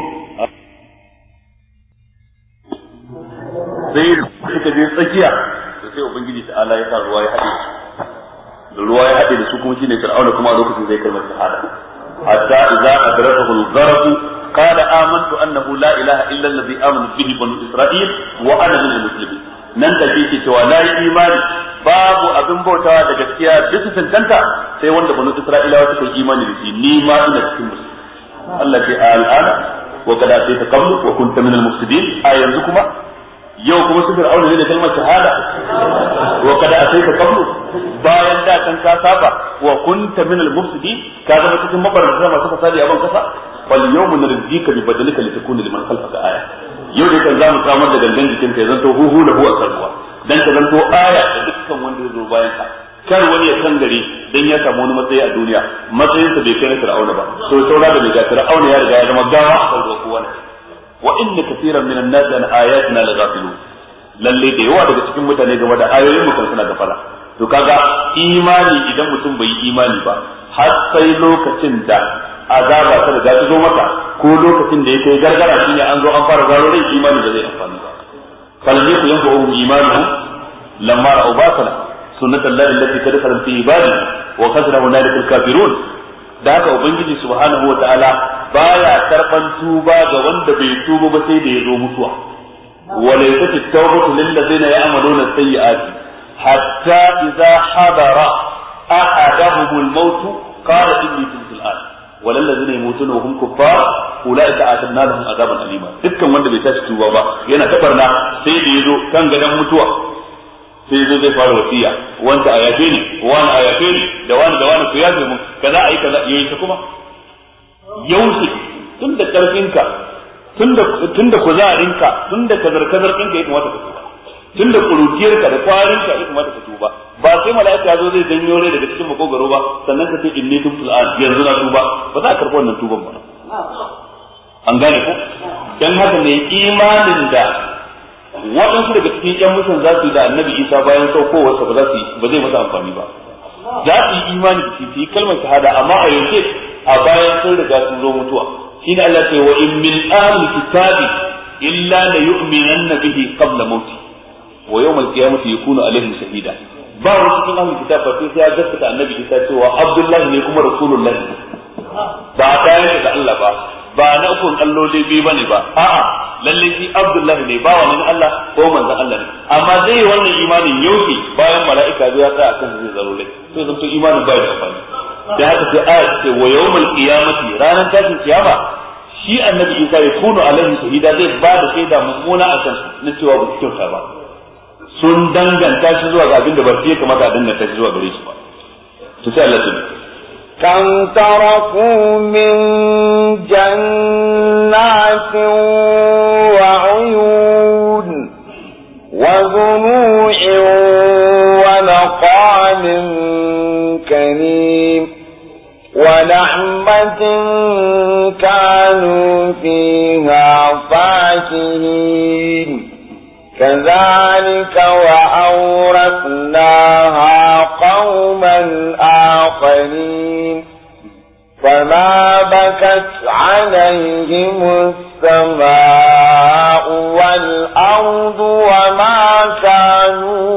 sai suka je tsakiya sai ubangiji ta Allah ya sa ruwa ya haɗe da ruwa ya haɗe da su kuma shine Fir'auna kuma a lokacin zai kalmar shahada hatta idza adrakahu al-gharq qala amantu annahu la ilaha illa alladhi amana bihi banu isra'il wa ana min al-muslimin nan da yake cewa la imani babu abin bautawa da gaskiya bisa tantanta sai wanda banu isra'ilawa suka yi imani da shi ni ma ina cikin musulmi Allah ce al'ana wa kada sai ta qablu wa kunta min al-mufsidin a yanzu kuma yau kuma su fir'auna ne da kalmar shahada wa kada asaita qablu bayan da kan ka saba wa kunta min al-mufsidin ka zama cikin mabarata masu fasadi a ban kasa wal yawma narjika bi badalika litakuna liman khalfaka aya yau da kan zamu samar da gangan jikin ka zanto huhu lahu a sarwa dan ka zanto aya da dukkan wanda ya zo bayan ka kar wani ya san gari dan ya samu wani matsayi a duniya matsayin sa bai kai na fir'auna ba to saura da mai fir'auna ya riga ya zama gawa a kan kowa wa inna kaseeran minan nas an ayatina laghafilun lalle da yawa daga cikin mutane game da ayoyin mu suna da fara to kaga imani idan mutum bai yi imani ba har sai lokacin da azaba ta riga ta zo maka ko lokacin da yake gargara shine an zo an fara zaro rai imani da zai amfani ba falan yaku yanfa'uhum imanuhum lamma ra'u basana sunnatullahi allati qad khalat fi ibadi wa khasira hunalika al-kafirun da haka ubangiji subhanahu wa ta'ala baya karban tuba ga wanda bai tuba ba sai da ya zo mutuwa وليست التوبة للذين يعملون السيئات حتى إذا حضر أحدهم الموت قال إني تبت الآن وللذين يموتون وهم كفار أولئك أعتدنا لهم عذابا أليما dukkan wanda bai tashi tuba ba yana tabarna sai da yazo kan gadan mutuwa sai yazo zai fara wasiya wanda a yafe ni wani a yafe ni da wani da wani ku yafe mu kaza ayi kaza yayi ta kuma yausi tun da karfinka tunda tunda kuzarinka tunda kazar-kazar ɗinka ya kamata ka tuba tunda kurutiyarka da kwarinka ya kamata ka tuba ba sai mala'ika mala'ika zo zai janyo rai daga cikin makogaro ba sannan ka ce inni tubtu al'an yanzu na tuba ba za ka karɓi wannan tuban ba an gane ko dan haka ne imanin da waɗansu daga cikin ƴan musun za su yi da annabi Isa bayan saukowarsa ba za su ba zai masa amfani ba za su yi imani da su yi kalmar shahada amma a yanke a bayan sun riga sun zo mutuwa shi ne Allah ce wa in min ahli kitabi illa la yu'minanna bihi qabla mauti wa yawm al-qiyamati yakunu alaihim shahida ba wani cikin ahli kitab ba sai ya gaskata annabi Isa cewa Abdullahi ne kuma Rasulullahi ba ta yi da Allah ba ba na ukun alloli biyu bane ba a'a lalle shi Abdullahi ne ba wani Allah ko manzon Allah ne amma zai wannan imanin yauki bayan mala'ika zai tsaya akan zai zaro lai sai zanto imanin bai da amfani da haka sai aya ce wa yawmal qiyamati ranar tashin kiyama shi annabi Isa ya kunu alaihi shahida zai ba da shaida mummuna akan na cewa ba su kyauta ba sun danganta shi zuwa ga abin da ba sai kamata a danganta shi zuwa gare shi ba to sai Allah ya كم تركوا من جنات وعيون وزروع ونقال كريم ونعمة كانوا فيها فاكهين كذلك وأورثناها قوما آخرين فما بكت عليهم السماء والأرض وما كانوا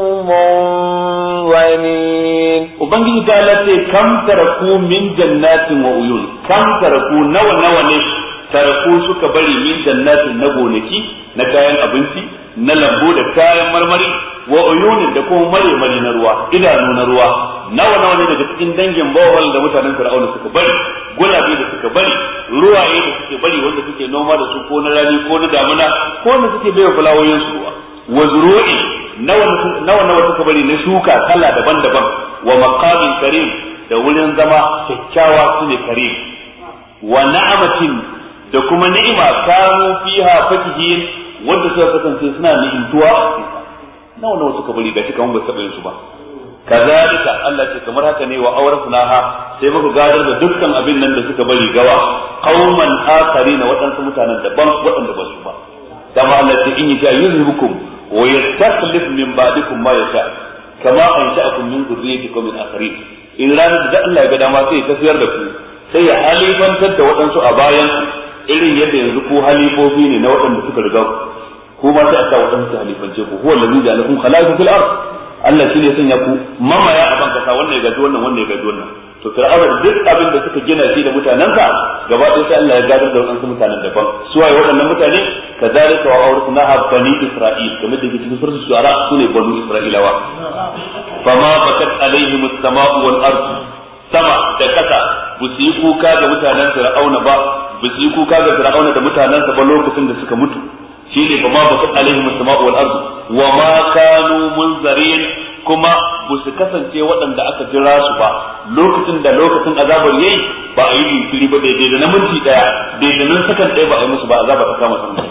منظرين وبنجي قالت كم تركوا من جنات وعيون كم تركوا نوى نوى تركوا سكبري من جنات نبونكي نكاين أبنتي na lambu da kayan marmari wa uyunin da kuma mare mare na ruwa idanu na ruwa nawa nawa ne daga cikin dangin bawal da mutanen Fir'auna suka bari gulabe da suka bari ruwaye da suke bari wanda suke noma da su ko na rani ko na damuna ko wanda suke baiwa fulawoyin su ruwa wa zuru'i nawa nawa nawa suka bari na shuka kala daban-daban wa maqamin karim da wurin zama kyakkyawa sune karim wa na'amatin da kuma ni'ima kanu fiha fakihin wanda suka kasance suna ni'intuwa a cikin nawa nawa suka bari gashi kamar ba su taɓa yin su ba kazalika Allah ce kamar haka ne wa awrasnaha sai muka gadar da dukkan abin nan da suka bari gawa qauman akharina waɗansu mutanen daban waɗanda ba su ba dama Allah ce in yasha yuzhibukum wa yastakhlif min ba'dikum ma yasha kama ansha'akum min dhurriyyatikum min akharin in ran da Allah ya ga dama sai ya tafiyar da ku sai ya halifantar da waɗansu a bayan irin yadda yanzu ko halifofi ne na waɗanda suka riga ku ma sai a sa waɗansu halifance ku huwa allazi ja'alakum khala'ifa fil ard Allah shine ya sanya ku mamaya a banka sa wannan ya gaji wannan wannan ya gaji wannan to fir'auna duk abin da suka gina shi da mutanensa gaba ɗaya sai Allah ya gadar da waɗansu mutanen daban su waye waɗannan mutane kazalika wa awrasnaha bani isra'il kamar da ke cikin suratul shu'ara sune bani isra'ilawa fama bakat alaihim as-sama'u wal ard sama da kasa ba su yi kuka ga mutanen fir'auna ba ba su yi kuka ga fir'auna da mutanensa ba lokacin da suka mutu shine fa ma bakat alaihim as-sama'u wal ard wa ma kanu munzarin kuma ba su kasance waɗanda aka jira su ba lokacin da lokacin azabar yayi ba a yi jinkiri ba daidai da na minti daya daidai da sakan ɗaya ba a yi musu ba azaba ta kama sun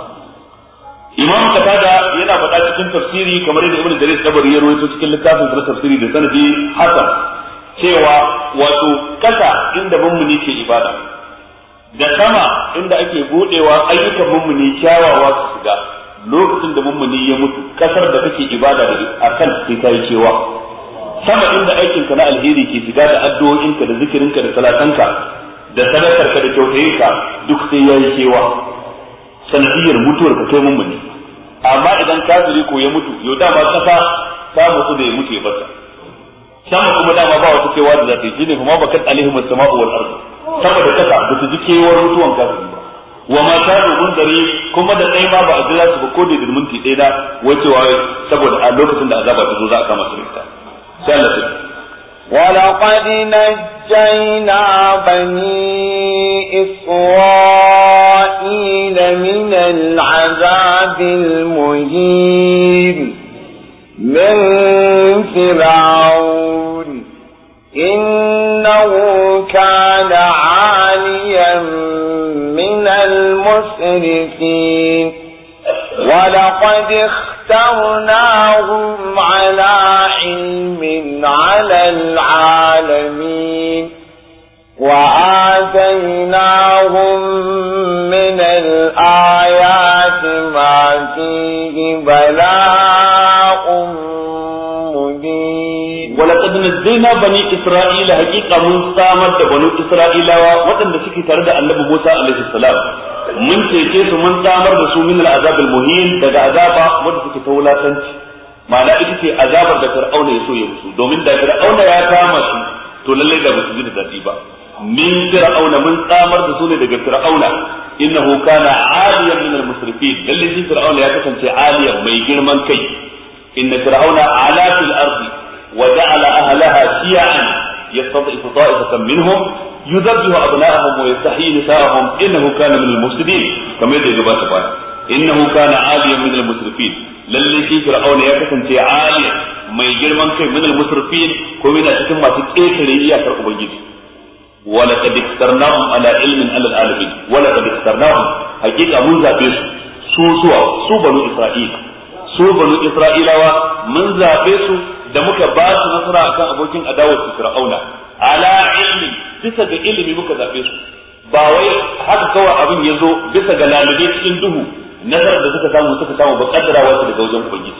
Imam Qatada yana faɗa cikin tafsiri kamar yadda Ibn Jarir Tabari ya rawaito cikin littafin sa tafsiri da sanadi hasan cewa wato kasa inda mummuni ke ibada da sama inda ake budewa ayyukan mummuni kyawawa su shiga lokacin da mummuni ya mutu kasar da kake ibada da akan sai kai cewa sama inda aikin ka na alheri ke shiga da addu'o'inka da zikirinka da salatanka da sadakarka da kyautayinka duk sai yayi cewa sanadiyar mutuwar ka kai mummuni amma idan kafiri ko ya mutu yau dama kasa ta mutu da ya mutu ya bata sama kuma dama ba wata cewa da za ta yi shine kuma bakat alaihim as-sama'u wal ard sama da kasa ba su ji kewar mutuwan kafiri ba wa ma kanu munzari kuma da dai ma ba a jira su ba ko da minti ɗaya da wacewa saboda a lokacin da azaba ta zo za a kama su ita sai Allah ya ولقد نجينا بني إسرائيل من العذاب المهين من فرعون إنه كان عاليا من المسرفين ولقد اخترناهم على علم على على العالمين وآتيناهم من الآيات ما فيه بلاء مبين. ولقد نجينا بني إسرائيل حقيقة من سامد بني إسرائيل وطن سكي ترد النبي موسى عليه السلام من تيكيس من سامر رسول من العذاب المهين daga azaba wanda suke ta wulatanci ma'ana ita ce azabar da Fir'auna ya so ya musu domin da Fir'auna ya kama su to lalle da musu da dadi ba min Fir'auna mun samar da su ne daga Fir'auna innahu kana 'aliyan min al-musrifin lalle shi Fir'auna ya kasance 'aliyan mai girman kai inna Fir'auna 'ala fil ardi wa ja'ala ahlaha shi'an yastad'ifu ta'ifatan minhum yudabbihu abna'ahum wa yastahyi nisa'ahum innahu kana min al-mufsidin kamar da gabata ba innahu kana 'aliyan min al-musrifin lalle shi Fir'auna ya kasance 'aliyan mai girman kai min al-musrifin ko yana cikin masu ƙetare iyakar ubangiji ولقد اخترناهم على علم على العالمين ولقد اخترناهم حقيقة من ذابيس سو سوا سو بنو إسرائيل سو بنو إسرائيل من ذابيس دمك باس نصر أكان أبوكين أداوة فرعون على علم بس علم مك ذابيس باوي haka kawai abin yazo bisa ga lalube cikin duhu nazar da suka samu suka samu ba kaddara wasu daga wajen ubangiji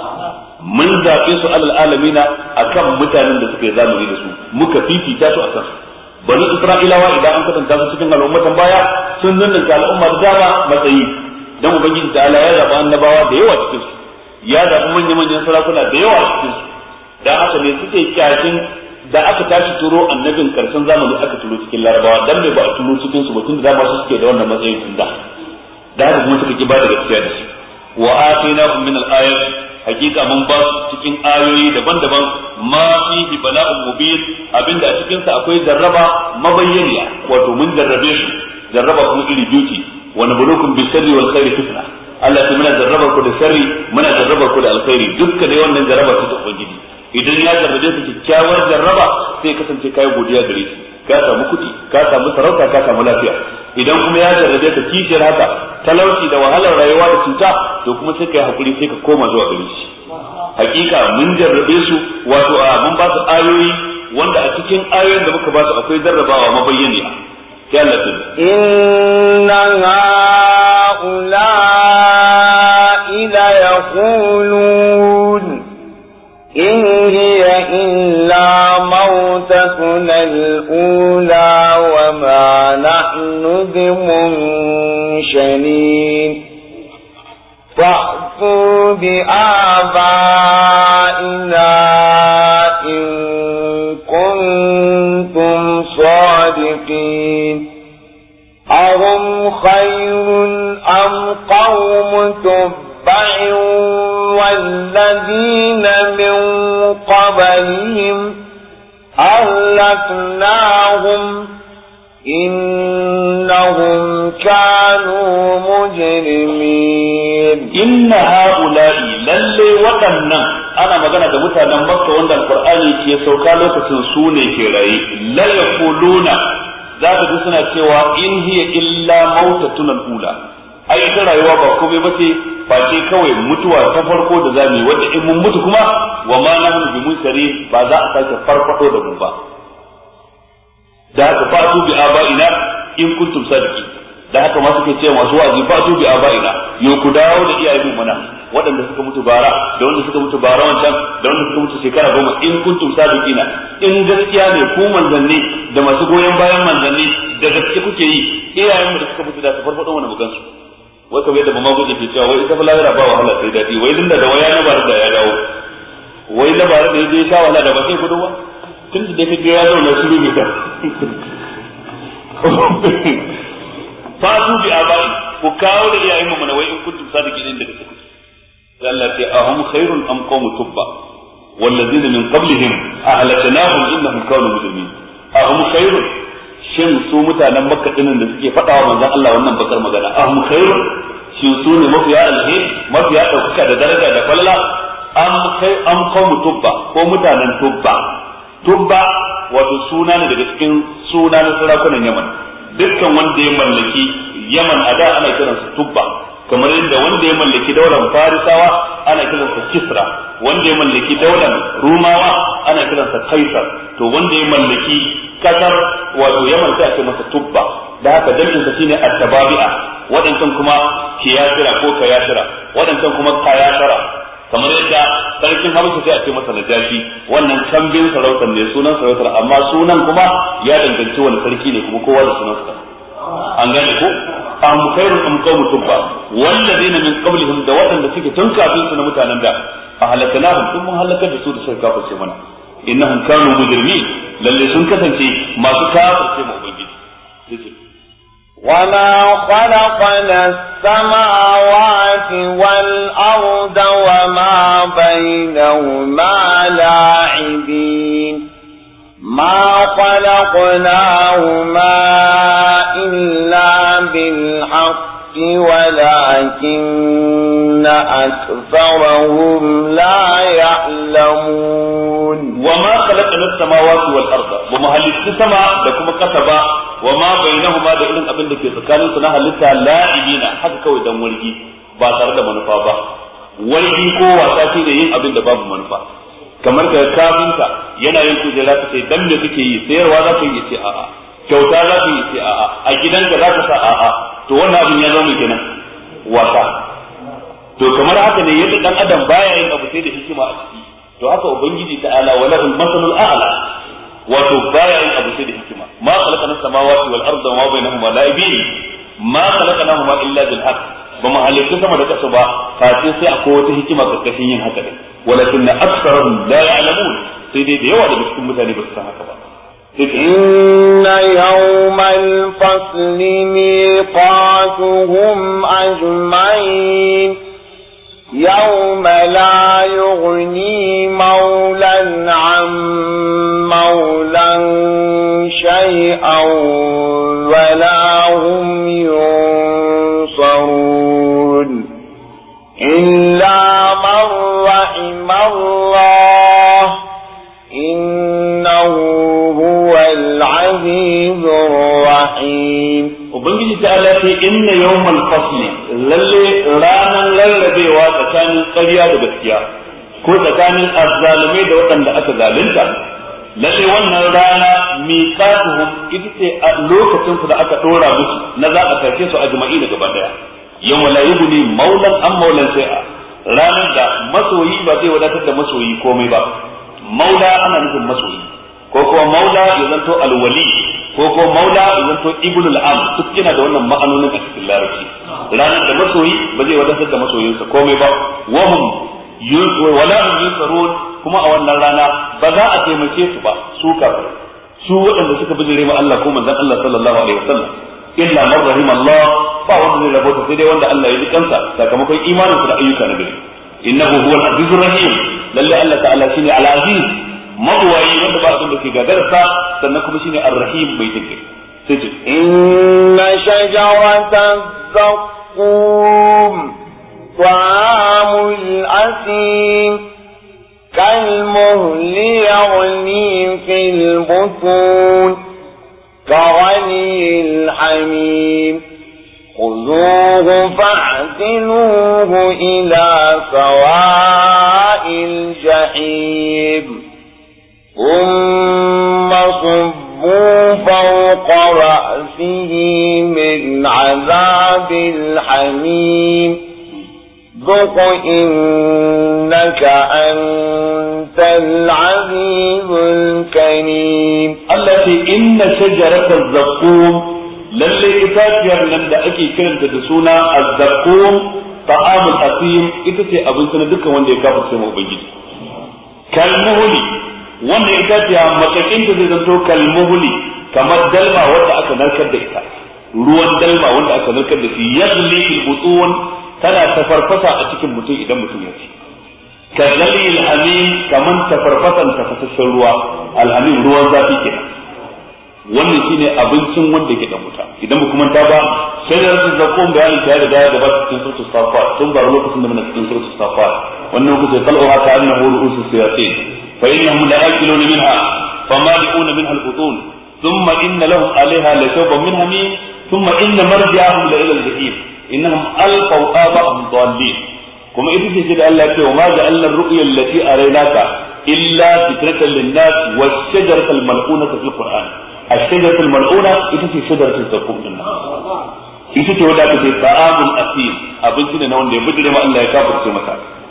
mun zabe su alal alamina akan mutanen da suka yi zamani da su muka fifita su akan su bani Isra'ilawa idan an kasanta su cikin al'ummatan baya sun nunnuka al'umma da dama matsayi dan ubangiji ta Allah ya zaba annabawa da yawa cikin su ya zaba manya-manyan sarakuna da yawa cikin su dan haka ne suke kyashin da aka tashi turo annabin karshen zamani aka turo cikin larabawa dan bai ba a turo cikin su ba tun da dama su suke da wannan matsayin tun da da haka kuma suka ki ba da gaskiya da shi wa atainahum min al-ayat hakika mun ba su cikin ayoyi daban-daban ma fihi bala'un mubin abinda a cikin sa akwai jarraba mabayyaniya wato mun jarrabe su jarraba kuma iri biyu wa nabluukum bis-sirri wal khairi fitna Allah ya muna jarraba ku da sharri muna jarraba ku da alkhairi dukkan dai wannan jarraba ce ta ubangiji idan ya jarrabe su kyakkyawar jarraba sai kasance kai godiya gare shi ka samu kuɗi ka samu sarauta ka samu lafiya idan kuma ya jarrabe ka kishiyar haka talauci da wahalar rayuwa da cuta to kuma sai kai hakuri sai ka koma zuwa gare shi hakika mun jarrabe su wato a mun ba su ayoyi wanda a cikin ayoyin da muka ba su akwai jarrabawa mabayyaniya sai Allah ya inna haula ila yaqulun in hiya illa mautatuna al-ula wa ma nahnu bimunsharin فأتوا بآبائنا إن كنتم صادقين أهم خير أم قوم تبع والذين من قبلهم أهلكناهم إنهم كانوا مجرمين إن هؤلاء للي وطننا أنا مغانا دمتانا مكة وند القرآن كي سوكالو تسنسوني كيراي لا يقولون ذات جسنا سوى إن هي إلا موتتنا الأولى أي ترى يوابا كوبي بتي face kawai mutuwa ta farko da zamu yi wanda in mun mutu kuma wa ma nahnu bi munsari ba za a sake farfado da mu ba da haka fatu bi aba'ina in kuntum sadiqin da haka ma suke cewa masu wa'azi fatu bi aba'ina yo ku dawo da iyayen mana waɗanda suka mutu bara da wanda suka mutu bara wancan da wanda suka mutu shekara goma in kuntum sadiqina in gaskiya ne ku manzanni da masu goyon bayan manzanni da gaske kuke yi iyayen mu da suka mutu da su farfado wani bugan su wai kamar yadda mama guje ke cewa wai ita fa lahira ba wahala sai dadi wai dinda da waya na bara da ya dawo wai na bara da yaje sha wahala da ba sai gudu ba tun da kake ya zo na shiru ne ta fatu bi abai ku kawo da iyayen mu mana wai in kuntum sadiqin da kake Allah ta ahum khairun am qawm tubba wallazina min qablihim ahlaknahum innahum kanu mujrimin ahum khairun shin su mutanen makka dinin da suke faɗa wa manzon Allah wannan bakar magana ahum khairun shin su ne mafiya alheri mafiya ɗaukaka da daraja da falala am kai am qawm tubba ko mutanen tubba tubba wato suna ne daga cikin suna na sarakunan Yaman dukkan wanda ya mallaki Yaman a da ana kiransa tubba kamar yadda wanda ya mallaki daular Farisawa ana kiransa Kisra wanda ya mallaki daular rumawa ana kiransa kaisar, to wanda ya mallaki kasar wato yaman sai a ce masa tubba, da haka dalilin sa shine at-tababi'a, wadancan kuma kiyasira ko kayasira, wadancan kuma kayasara, kamar yadda sarkin Habasha sai a ce masa najashi, wannan kambin sarautar ne sunan sarautar, amma sunan kuma ya danganci wani sarki ne kuma kowa da sunansa. An gane ko am khairun am qawmu tubba walladheena min qablihim, da wadanda suke tun kafin su na mutanen da ahlakanahum sun mun halakar da su da suka kafirce mana, innahum kanu mujrimin, lalle sun kasance masu kafirce mu ubangiji. وما خلقنا السماوات والأرض وما بينهما لاعبين ما خلقناهما إلا بالحق ولكن أكثرهم لا يعلمون. وما خلقنا السماوات والأرض وما هل السماء لكم كتبا وما بينهما da irin abin da ke tsakanin su na halitta la'ibina haka kawai dan wargi ba tare da manufa ba. Wargi ko wasa ce da yin abin da babu manufa, kamar ka kafinta yana yin kujera ka ce dan me kake yi, sayarwa za ka yi ce a'a, kyauta za ka yi ce a'a, a gidanka za ka sa a'a, to wannan abin ya zama kenan wasa. To kamar haka ne yadda dan adam baya yin abu sai da hikima a ciki, to haka ubangiji ta'ala walahul masalul a'la, wato baya yin abu sai da hikima. ma khalaqana samawati wal arda wa ma bainahuma la'ibin ma khalaqnahuma illa bil haqq, ba mu halitta sama da kasa ba kafin sai akwai wata hikima karkashin yin haka din, walakinna aktharuhum la ya'lamun, sai dai da yawa daga cikin mutane ba su san haka ba. إن يوم الفصل ميقاتهم أجمعين يوم لا يغني مولا عن مولا شيئا ولا هم ينصرون إلا من رحم الله إنه هو العزيز الرحيم. Ubangiji ta Allah ce inna yawmal fasli, lalle ranan lallabewa tsakanin ƙarya da gaskiya ko tsakanin azzalumai da waɗanda aka zalunta, lalle wannan rana miqatuhum ita ce a lokacin su da aka dora musu na za a karshe su a jima'i da gaba daya. Yawma la yughni maulan am maulan sai'a, ranar da masoyi ba zai wadatar da masoyi komai ba. Maula ana nufin masoyi, ko kuma maula ya zanto alwali, ko ko maula ya zanto ibnul am, duk yana da wannan ma'anonin a cikin larabci. Ranar da masoyi ba zai wadatar da masoyinsa komai ba, wa hum wala hum yusarun, kuma a wannan rana ba za a taimake su ba, su kafir su waɗanda suka bijire ma Allah ko manzon Allah sallallahu alaihi wasallam, illa man rahim Allah, ba wanda zai rabota sai dai wanda Allah ya ji kansa sakamakon imanin su da ayyuka na gari. Innahu huwal azizur rahim, lalle Allah ta'ala shine al-aziz mabuwayi wanda ba abin da ke gagarsa, sannan kuma shine ar-rahim bai take. Sai ce inna shajaratan zaqqum ta'amul asim kalmuhli yaghli fil butun كغلي الحميم خذوه فاعتلوه إلى سواء الجحيم ثم صبوا فوق رأسه من عذاب الحميم ذق إنك أنت العزيز الكريم. التي إن شجرة الزقوم للي إتاتير لن أكي كرنت تسونا الزقوم طعام الأثيم إتاتي أبن سنة دكا وان دي كافر سيما أبنجي كالمهلي وان إتاتيا مكاكين تزيزنتو كالمهلي كما الدلمة وان أكا نركد إتا ruwan dalma wanda aka narkar da shi yadli fil butun tana tafarfasa a cikin mutum idan mutum ya ci kazali alhamim kaman tafarfasan tafasasshen ruwa alhamim ruwan zafi kenan wannan shine abincin wanda yake da wuta idan ba kuma ta ba sai da rasul zakum bayani ta da da ba cikin suratul safat tun ba lokacin da muna cikin suratul safat wannan lokacin tal'uha ta annahu ru'usus siyasin fa innahum la'akiluna minha famali'una minha al-butun thumma inna lahum 'alayha lashawban min hamim ثم إن مرجعهم لإلى الجحيم إنهم ألقوا آباءهم ضالين kuma ita ce da Allah ya ce wa ma ja'alna ar-ru'ya allati araynaka illa fitratan lin-nas wash-shajaratal mal'unata fil Qur'an. ash-shajaratul mal'una ita ce shajaratul zakum din ita ce wanda aka ce ta'amul asil abinci ne na wanda ya bidire ma Allah ya kafirce masa.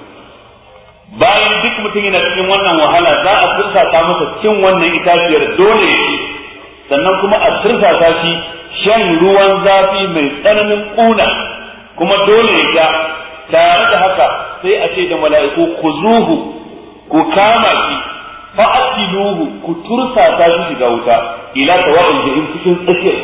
Bayan duk mutum yana cikin wannan wahala za a tursasa masa cin wannan itaciyar dole yake, sannan kuma a tursasa shi shan ruwan zafi mai tsananin kuna kuma dole ya tare da haka sai a ce da mala'iku ku zuhu ku kama shi fa'atiluhu ku tursasa shi shiga wuta ila tawabin jahim cikin tsakiyar.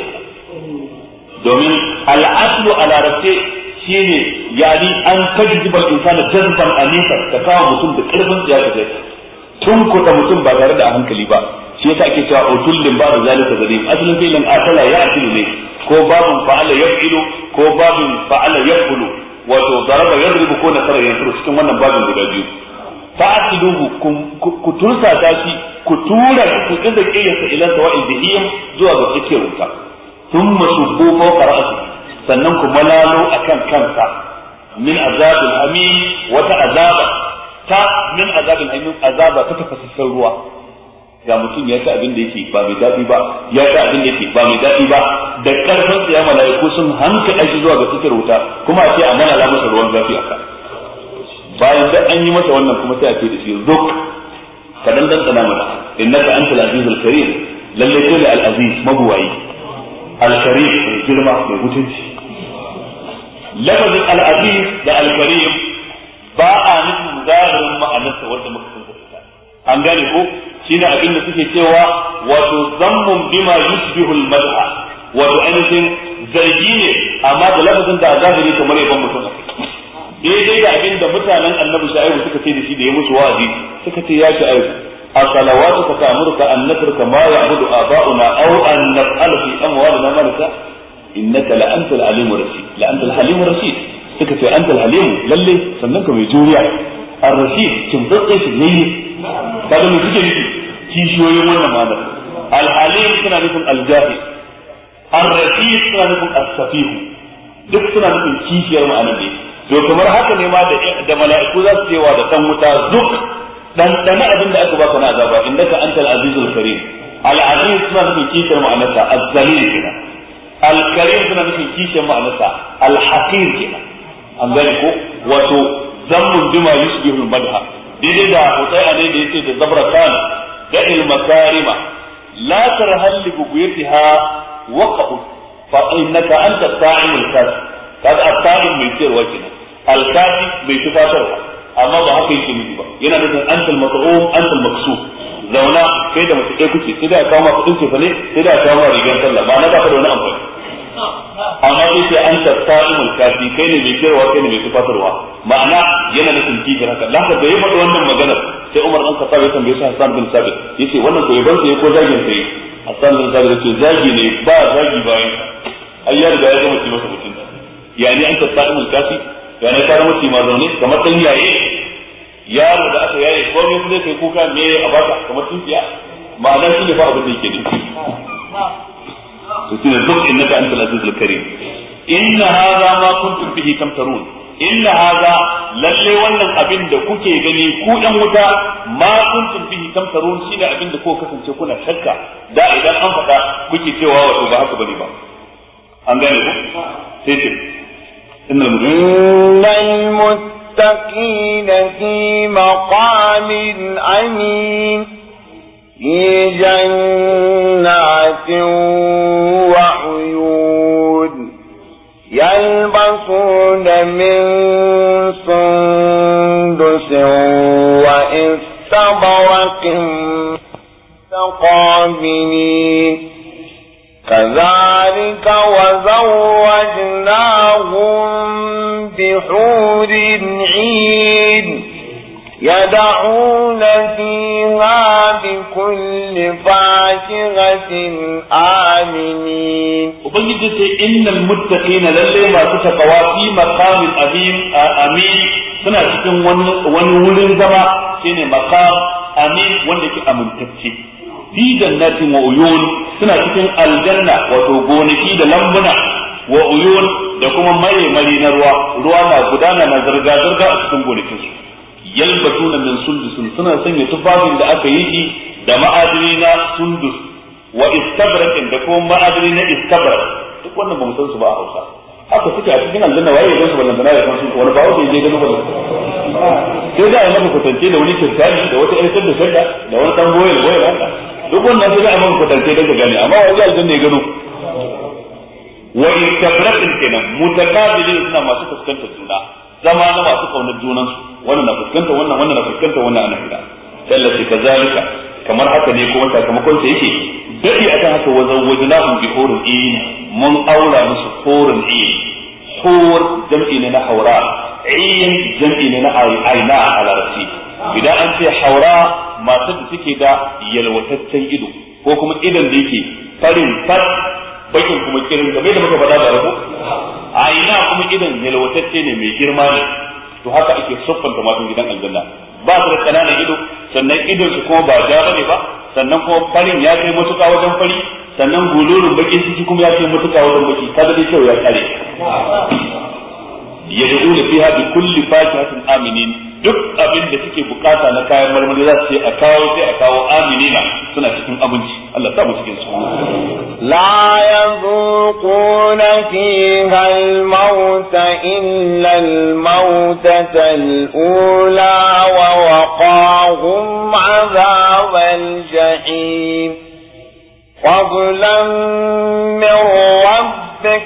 Domin al'aslu a larabce shine yani an tajjiba insana jazban anisa ka kawo mutum da karfin tsiya ka tun kuɗa mutum ba tare da hankali ba, shi yasa ake cewa utullin ba da zalika zalim. asalin fi'lin atala ya atilu ne ko babun fa'ala yaf'ilu ko babun fa'ala yaf'ulu, wato daraba yadribu ko nasara yansuru cikin wannan babin guda biyu. fa'atiluhu ku tursa shi ku tura ku inda kiyaye ila sawa'il jahim zuwa ga tsakiyar wuta. thumma subbu fawqa ra'si, sannan ku malalo akan kansa min azabil amin, wata azaba ta min azabil amin, azaba ta tafasassan ruwa. ga mutum ya ta abin da yake ba mai dadi ba, ya ta abin da yake ba mai dadi ba, da karfin sa ya malaiku sun hanka aji zuwa ga cikin wuta, kuma a ce a malala masa ruwan zafi aka. bayan da an yi masa wannan kuma sai a ce da shi zuk kadan dan tsana mana innaka antal azizul karim, lalle kai al aziz mabuwayi al karim mai girma mai mutunci. lafazin al aziz da al karim ba a nufin zahirin ma'anarsa wanda muka san ta. an gane ko shine abin da suke cewa wato zammun bima yusbihu al madha, wato ainihin zargi ne amma da lafazin da zahiri kamar yaban mutum daidai da abin da mutanen annabi Shu'aibu suka ce da shi da ya musu wa'azi, suka ce ya Shu'aibu as-salawatu ta'muruka an natruka ma ya'budu aba'una aw an naf'ala fi amwalina ma nasha innaka la antal alimur rashid la antal halimur rashid. suka ce antal halim lalle sannan ka mai juriya, ar-rashid kin dade shi ne kada mu suke nufi kishiyoyin wannan ma'ana. al-halim suna nufin al-jahil, ar-rashid suna nufin as-safih, duk suna nufin kishiyar ma'anar ne. to kamar haka ne ma da mala'iku za su cewa da dan wuta duk dan dana abin da aka baka na azaba innaka antal azizul karim. al-aziz suna nufin kishiyar ma'anarsa az-zalil kenan, al-karim suna nufin kishiyar ma'anarsa al-haqir kenan. an gane ko wato zammun bima yusbihu al-madha, daidai da hutai'a ne da yace da zabratan da il-makarima la tarhal li bughyatiha waqa'u fa innaka anta sa'imul kasb. kaga as-sa'im mai cewa kenan, al-kafi mai tufatarwa, amma ba haka yake nufi ba. yana nufin antal mat'um antal maksub, zauna kai da mutum ɗaya kuke sai da kawo ma kuɗin cefa ne sai da kawo ma rigar sallah, ba na ba ka da wani amfani. amma sai sai anta sa'imul kafi, kai ne mai cewa kai ne mai tufatarwa, ma'ana yana nufin kifin haka. haka da ya faɗi wannan maganar sai Umar dan Khattab ya tambaye shi Hassan bin Sabit yace wannan ko yaban sai ko zagin sai Hassan bin Sabit yace zagi ne ba zagi bayan ai ya riga ya gama ci masa mutum. yani anta sa'imul kafi, yani ka mutu ma zaune kamar dan yaye yaro da aka yaye ko me kuma kai kuka me a baka kamar tunkiya, ma'ana shi ne fa abin da yake nufi. to shine duk innaka antal azizul karim. inna hadha ma kuntum bihi tamtarun, inna hadha lalle wannan abin da kuke gani ku dan wuta ma kuntum bihi tamtarun shine abin da kuka kasance kuna shakka da idan an faɗa kuke cewa wato ba haka bane ba. an gane ku sai ce إن المتقين في مقام أمين في جنات وعيون يلبسون من سندس وإستبرق متقابلين كذلك وزوجناهم بحور عين يدعون فيها بكل فاكهة آمنين. وبنجد إن المتقين للي ما تتقوى في مقام أمين أمين suna cikin wani wurin zama shine maqam amin wanda ke amintacce. fi jannatin wa uyun suna cikin aljanna wato gonaki da lambuna wa uyun da kuma maye mari na ruwa ruwa na gudana na zirga zirga a cikin gonakin su yalbatuna min sundusun suna sanya tufafin da aka yi shi da ma'adini na sundus wa istabrakin da kuma ma'adini na istabrak duk wannan ba mu san su ba a Hausa haka suke a cikin aljanna waye ya su balantana ya san su wani ba wanda ya gano ba sai da ai maka kwatance da wani kirtani da wata ƴar da shadda da wani dan boye da boye haka duk wannan sai da ai maka kwatance da gane amma wani aljanna ya gano wa istabrakin kenan mutakabilin suna masu fuskantar juna zama na masu kaunar junansu wannan na fuskanta wannan wannan na fuskanta wannan ana hira sallati kazalika kamar haka ne kuma sakamakon sa yake dadi akan haka wazan wajnahum bi hurun in mun aura musu hurun in hur jam'i ne na haura in jam'i ne na aina a larabci idan an ce haura matar da take da yalwataccen ido ko kuma idan da yake farin far bakin kuma kirin game da muka faɗa da rabo aina kuma idan yalwatacce ne mai girma ne to haka ake siffanta matan gidan aljanna ba su da kananan ido sannan idon su kuma ba ja bane ba sannan kuma farin ya kai matuƙa wajen fari sannan gulurin bakin ciki kuma ya kai matuƙa wajen baki kaga dai kyau ya kare yad'una fiha bi kulli fakihatin aminin duk abin da suke bukata na kayan marmari za su ce a kawo sai a kawo aminina suna cikin abinci Allah ta mu cikin su la yazuquna fiha al-maut illa al-mautata al-ula wa waqahum 'adhab al-jahim fadlan min rabbik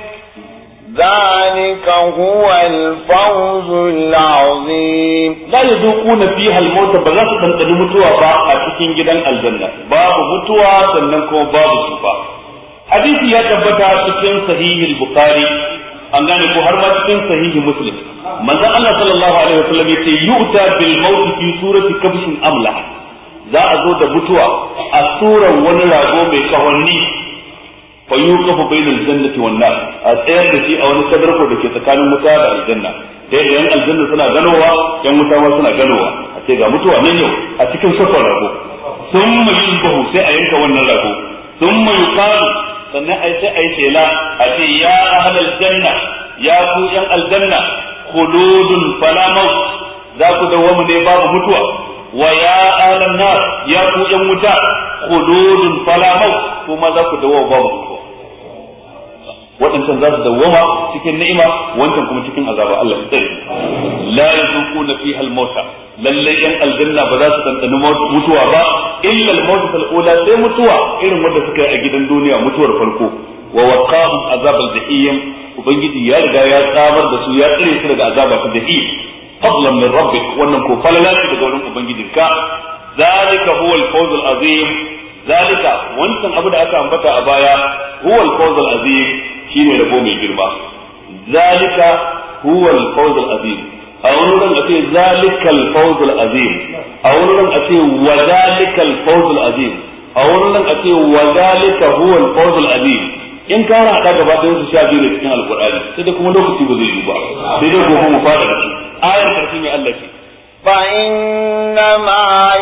ذلك هو الفوز العظيم لا يذوقون فيها الموت بغاس تنتدي متوا با a cikin gidan aljanna babu mutuwa sannan kuma babu sufa hadisi ya tabbata cikin sahihul bukhari an gane ko har ma cikin sahihi muslim manzon Allah sallallahu alaihi wasallam yace yu'ta bil maut fi surati kabshin amla za a zo da mutuwa a surar wani rago mai kahonni fa yuqafu bainal jannati wan nar a tsayar da shi a wani sadarko da ke tsakanin wuta da aljanna sai da yan aljanna suna ganowa yan wuta ma suna ganowa a ce ga mutuwa nan yau a cikin safar rago thumma yunbahu sai a yanka wannan rago thumma yuqalu sannan ai sai ai tela a ce ya ahlal janna ya ku yan aljanna khuludun fala maut za ku dawo ne babu mutuwa wa ya ahlan nar ya ku yan wuta khuludun fala maut kuma za ku dawo babu mutuwa waɗancan za su dawwama cikin ni'ima wancan kuma cikin azaba Allah ya tsare la yuzuquna fiha al-mauta lalle yan aljanna ba za su tantani mutuwa ba illa al-mauta al-ula sai mutuwa irin wanda suka yi a gidan duniya mutuwar farko wa waqahum azab al-jahim ubangiji ya riga ya tsabar da su ya tsare su daga azaba ta jahim fadlan min rabbik wannan ko falala ce daga wurin ubangijinka zalika huwa al-fawz al-azim zalika wancan abu da aka ambata a baya huwa al-fawz al-azim shine rabo mai girma zalika huwa al-fawz al-azim a wurin a ce zalika al-fawz al-azim a wurin a ce wa zalika al-fawz al-azim a wurin a ce wa zalika huwa al-fawz al-azim in ka hada gaba da su sha biyu da cikin alqur'ani sai dai kuma lokaci ba zai yi ba sai dai gobe mu fada da su ayar karshe mai Allah ce fa inna ma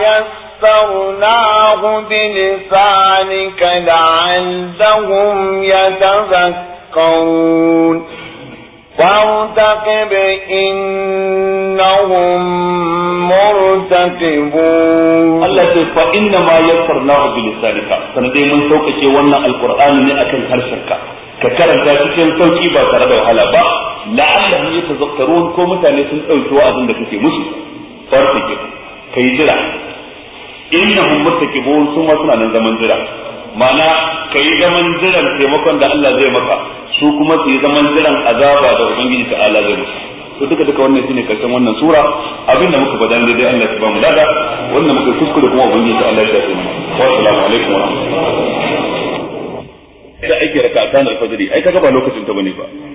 yassarnahu bi lisanika la'allahum yatadhakkarun فارتقب إنهم مرتقبون الله يقول فإنما يسرناه بلسانك سندي من سوقك وانا القرآن لأكل هرشك ككرم تاتيكين سوقي با ترد وحلا با لعلهم يتذكرون كومتا نسن أوتوا أذن لكي مسلم فارتقب كي جرع إنهم مرتقبون ثم سنة زمن جرع معنى كي زمن جرع تيمكن دا الله زي مكا su kuma su yi zaman jiran azaba da ubangiji ta ala zai musu to duka duka wannan shine karshen wannan sura abinda muka faɗa ne dai Allah ya ba mu lada wannan muka kuskure kuma ubangiji ta Allah ya tafi mu wa assalamu alaikum wa rahmatullahi da ake raka'atan al-fajr ai kaga ba lokacin ta bane ba